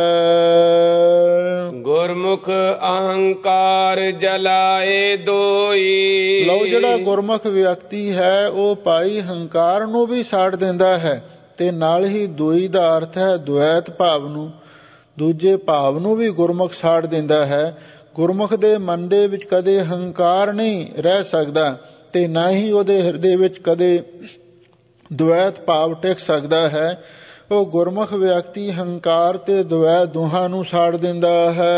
ਗੁਰਮੁਖ ਅਹੰਕਾਰ ਜਲਾਏ ਦੋਈ। ਲਓ ਜਿਹੜਾ ਗੁਰਮੁਖ ਵਿਅਕਤੀ ਹੈ ਉਹ ਭਾਈ ਹੰਕਾਰ ਨੂੰ ਵੀ ਸਾੜ ਦਿੰਦਾ ਹੈ ਤੇ ਨਾਲ ਹੀ ਦੋਈ ਦਾ ਅਰਥ ਹੈ ਦੁਐਤ ਭਾਵ ਨੂੰ, ਦੂਜੇ ਭਾਵ ਨੂੰ ਵੀ ਗੁਰਮੁਖ ਸਾੜ ਦਿੰਦਾ ਹੈ। ਗੁਰਮੁਖ ਦੇ ਮਨ ਦੇ ਵਿੱਚ ਕਦੇ ਹੰਕਾਰ ਨਹੀਂ ਰਹਿ ਸਕਦਾ ਤੇ ਨਾ ਹੀ ਉਹਦੇ ਹਿਰਦੇ ਵਿੱਚ ਕਦੇ ਦੁਐਤ ਭਾਵ ਟਿਕ ਸਕਦਾ ਹੈ। ਉਹ ਗੁਰਮੁਖ ਵਿਅਕਤੀ ਹੰਕਾਰ ਤੇ ਦੁਐਤ ਦੋਹਾਂ ਨੂੰ ਸਾੜ ਦਿੰਦਾ ਹੈ।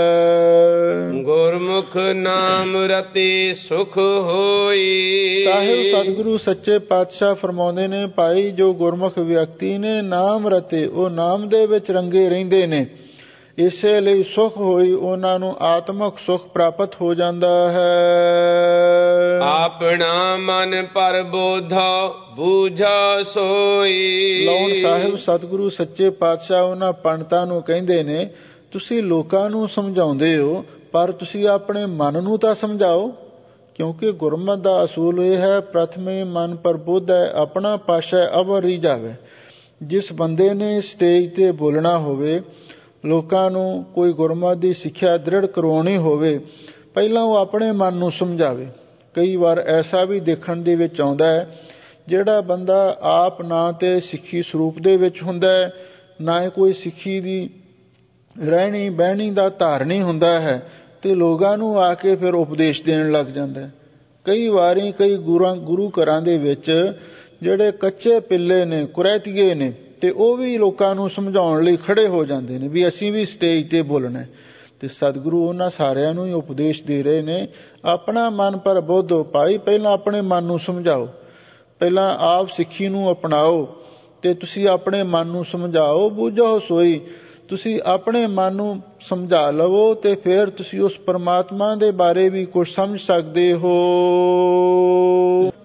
ਗੁਰਮੁਖ ਨਾਮ ਰਤੀ ਸੁਖ ਹੋਈ। ਸਾਹਿਬ ਸਤਿਗੁਰੂ ਸੱਚੇ ਪਾਤਸ਼ਾਹ ਫਰਮਾਉਂਦੇ ਨੇ, ਭਾਈ ਜੋ ਗੁਰਮੁਖ ਵਿਅਕਤੀ ਨੇ ਨਾਮ ਰਤੇ, ਉਹ ਨਾਮ ਦੇ ਵਿੱਚ ਰੰਗੇ ਰਹਿੰਦੇ ਨੇ। ਇਸੇ ਲਈ ਸੁਖ ਹੋਈ ਉਹਨਾਂ ਨੂੰ ਆਤਮਕ ਸੁਖ ਪ੍ਰਾਪਤ ਹੋ ਜਾਂਦਾ ਹੈ। ਆਪਣਾ ਮਨ ਪਰਬੋਧਾ ਬੂਝਾ ਸੋਈ। ਲਾਉਣ ਸਾਹਿਬ ਸਤਿਗੁਰੂ ਸੱਚੇ ਪਾਤਸ਼ਾਹ ਉਹਨਾਂ ਪੰਡਤਾਂ ਨੂੰ ਕਹਿੰਦੇ ਨੇ, ਤੁਸੀਂ ਲੋਕਾਂ ਨੂੰ ਸਮਝਾਉਂਦੇ ਹੋ ਪਰ ਤੁਸੀਂ ਆਪਣੇ ਮਨ ਨੂੰ ਤਾਂ ਸਮਝਾਓ, ਕਿਉਂਕਿ ਗੁਰਮਤਿ ਦਾ ਅਸੂਲ ਇਹ ਹੈ, ਪ੍ਰਥਮੇ ਮਨ ਪਰਬੋਧੈ ਆਪਣਾ ਪਾਸ਼ੈ ਅਵਰ ਰੀਝਾਵੈ। ਜਿਸ ਬੰਦੇ ਨੇ ਸਟੇਜ ਤੇ ਬੋਲਣਾ ਹੋਵੇ, ਲੋਕਾਂ ਨੂੰ ਕੋਈ ਗੁਰਮਤਿ ਦੀ ਸਿੱਖਿਆ ਦ੍ਰਿੜ ਕਰਵਾਉਣੀ ਹੋਵੇ, ਪਹਿਲਾਂ ਉਹ ਆਪਣੇ ਮਨ ਨੂੰ ਸਮਝਾਵੇ। ਕਈ ਵਾਰ ਐਸਾ ਵੀ ਦੇਖਣ ਦੇ ਵਿੱਚ ਆਉਂਦਾ ਹੈ, ਜਿਹੜਾ ਬੰਦਾ ਆਪ ਨਾ ਤੇ ਸਿੱਖੀ ਸਰੂਪ ਦੇ ਵਿੱਚ ਹੁੰਦਾ ਹੈ, ਨਾ ਹੀ ਕੋਈ ਸਿੱਖੀ ਦੀ ਰਹਿਣੀ ਬਹਿਣੀ ਦਾ ਧਾਰਨੀ ਹੁੰਦਾ ਹੈ, ਤੇ ਲੋਕਾਂ ਨੂੰ ਆ ਕੇ ਫਿਰ ਉਪਦੇਸ਼ ਦੇਣ ਲੱਗ ਜਾਂਦਾ ਹੈ। ਕਈ ਵਾਰੀ ਕਈ ਗੁਰਾਂ ਗੁਰੂ ਘਰਾਂ ਦੇ ਵਿੱਚ ਜਿਹੜੇ ਕੱਚੇ ਪਿੱਲੇ ਨੇ, ਕੁਰੈਤੀਏ ਨੇ, ਤੇ ਉਹ ਵੀ ਲੋਕਾਂ ਨੂੰ ਸਮਝਾਉਣ ਲਈ ਖੜੇ ਹੋ ਜਾਂਦੇ ਨੇ ਵੀ ਅਸੀਂ ਵੀ ਸਟੇਜ ਤੇ ਬੋਲਣਾ। ਤੇ ਸਤਿਗੁਰੂ ਉਹਨਾਂ ਸਾਰਿਆਂ ਨੂੰ ਹੀ ਉਪਦੇਸ਼ ਦੇ ਰਹੇ ਨੇ, ਆਪਣਾ ਮਨ ਪਰਬੋਧੋ। ਭਾਈ ਪਹਿਲਾਂ ਆਪਣੇ ਮਨ ਨੂੰ ਸਮਝਾਓ, ਪਹਿਲਾਂ ਆਪ ਸਿੱਖੀ ਨੂੰ ਅਪਣਾਓ ਤੇ ਤੁਸੀਂ ਆਪਣੇ ਮਨ ਨੂੰ ਸਮਝਾਓ। ਬੂਝੋ ਸੋਈ, ਤੁਸੀਂ ਆਪਣੇ ਮਨ ਨੂੰ ਸਮਝਾ ਲਵੋ ਤੇ ਫਿਰ ਤੁਸੀਂ ਉਸ ਪਰਮਾਤਮਾ ਦੇ ਬਾਰੇ ਵੀ ਕੁਝ ਸਮਝ ਸਕਦੇ ਹੋ।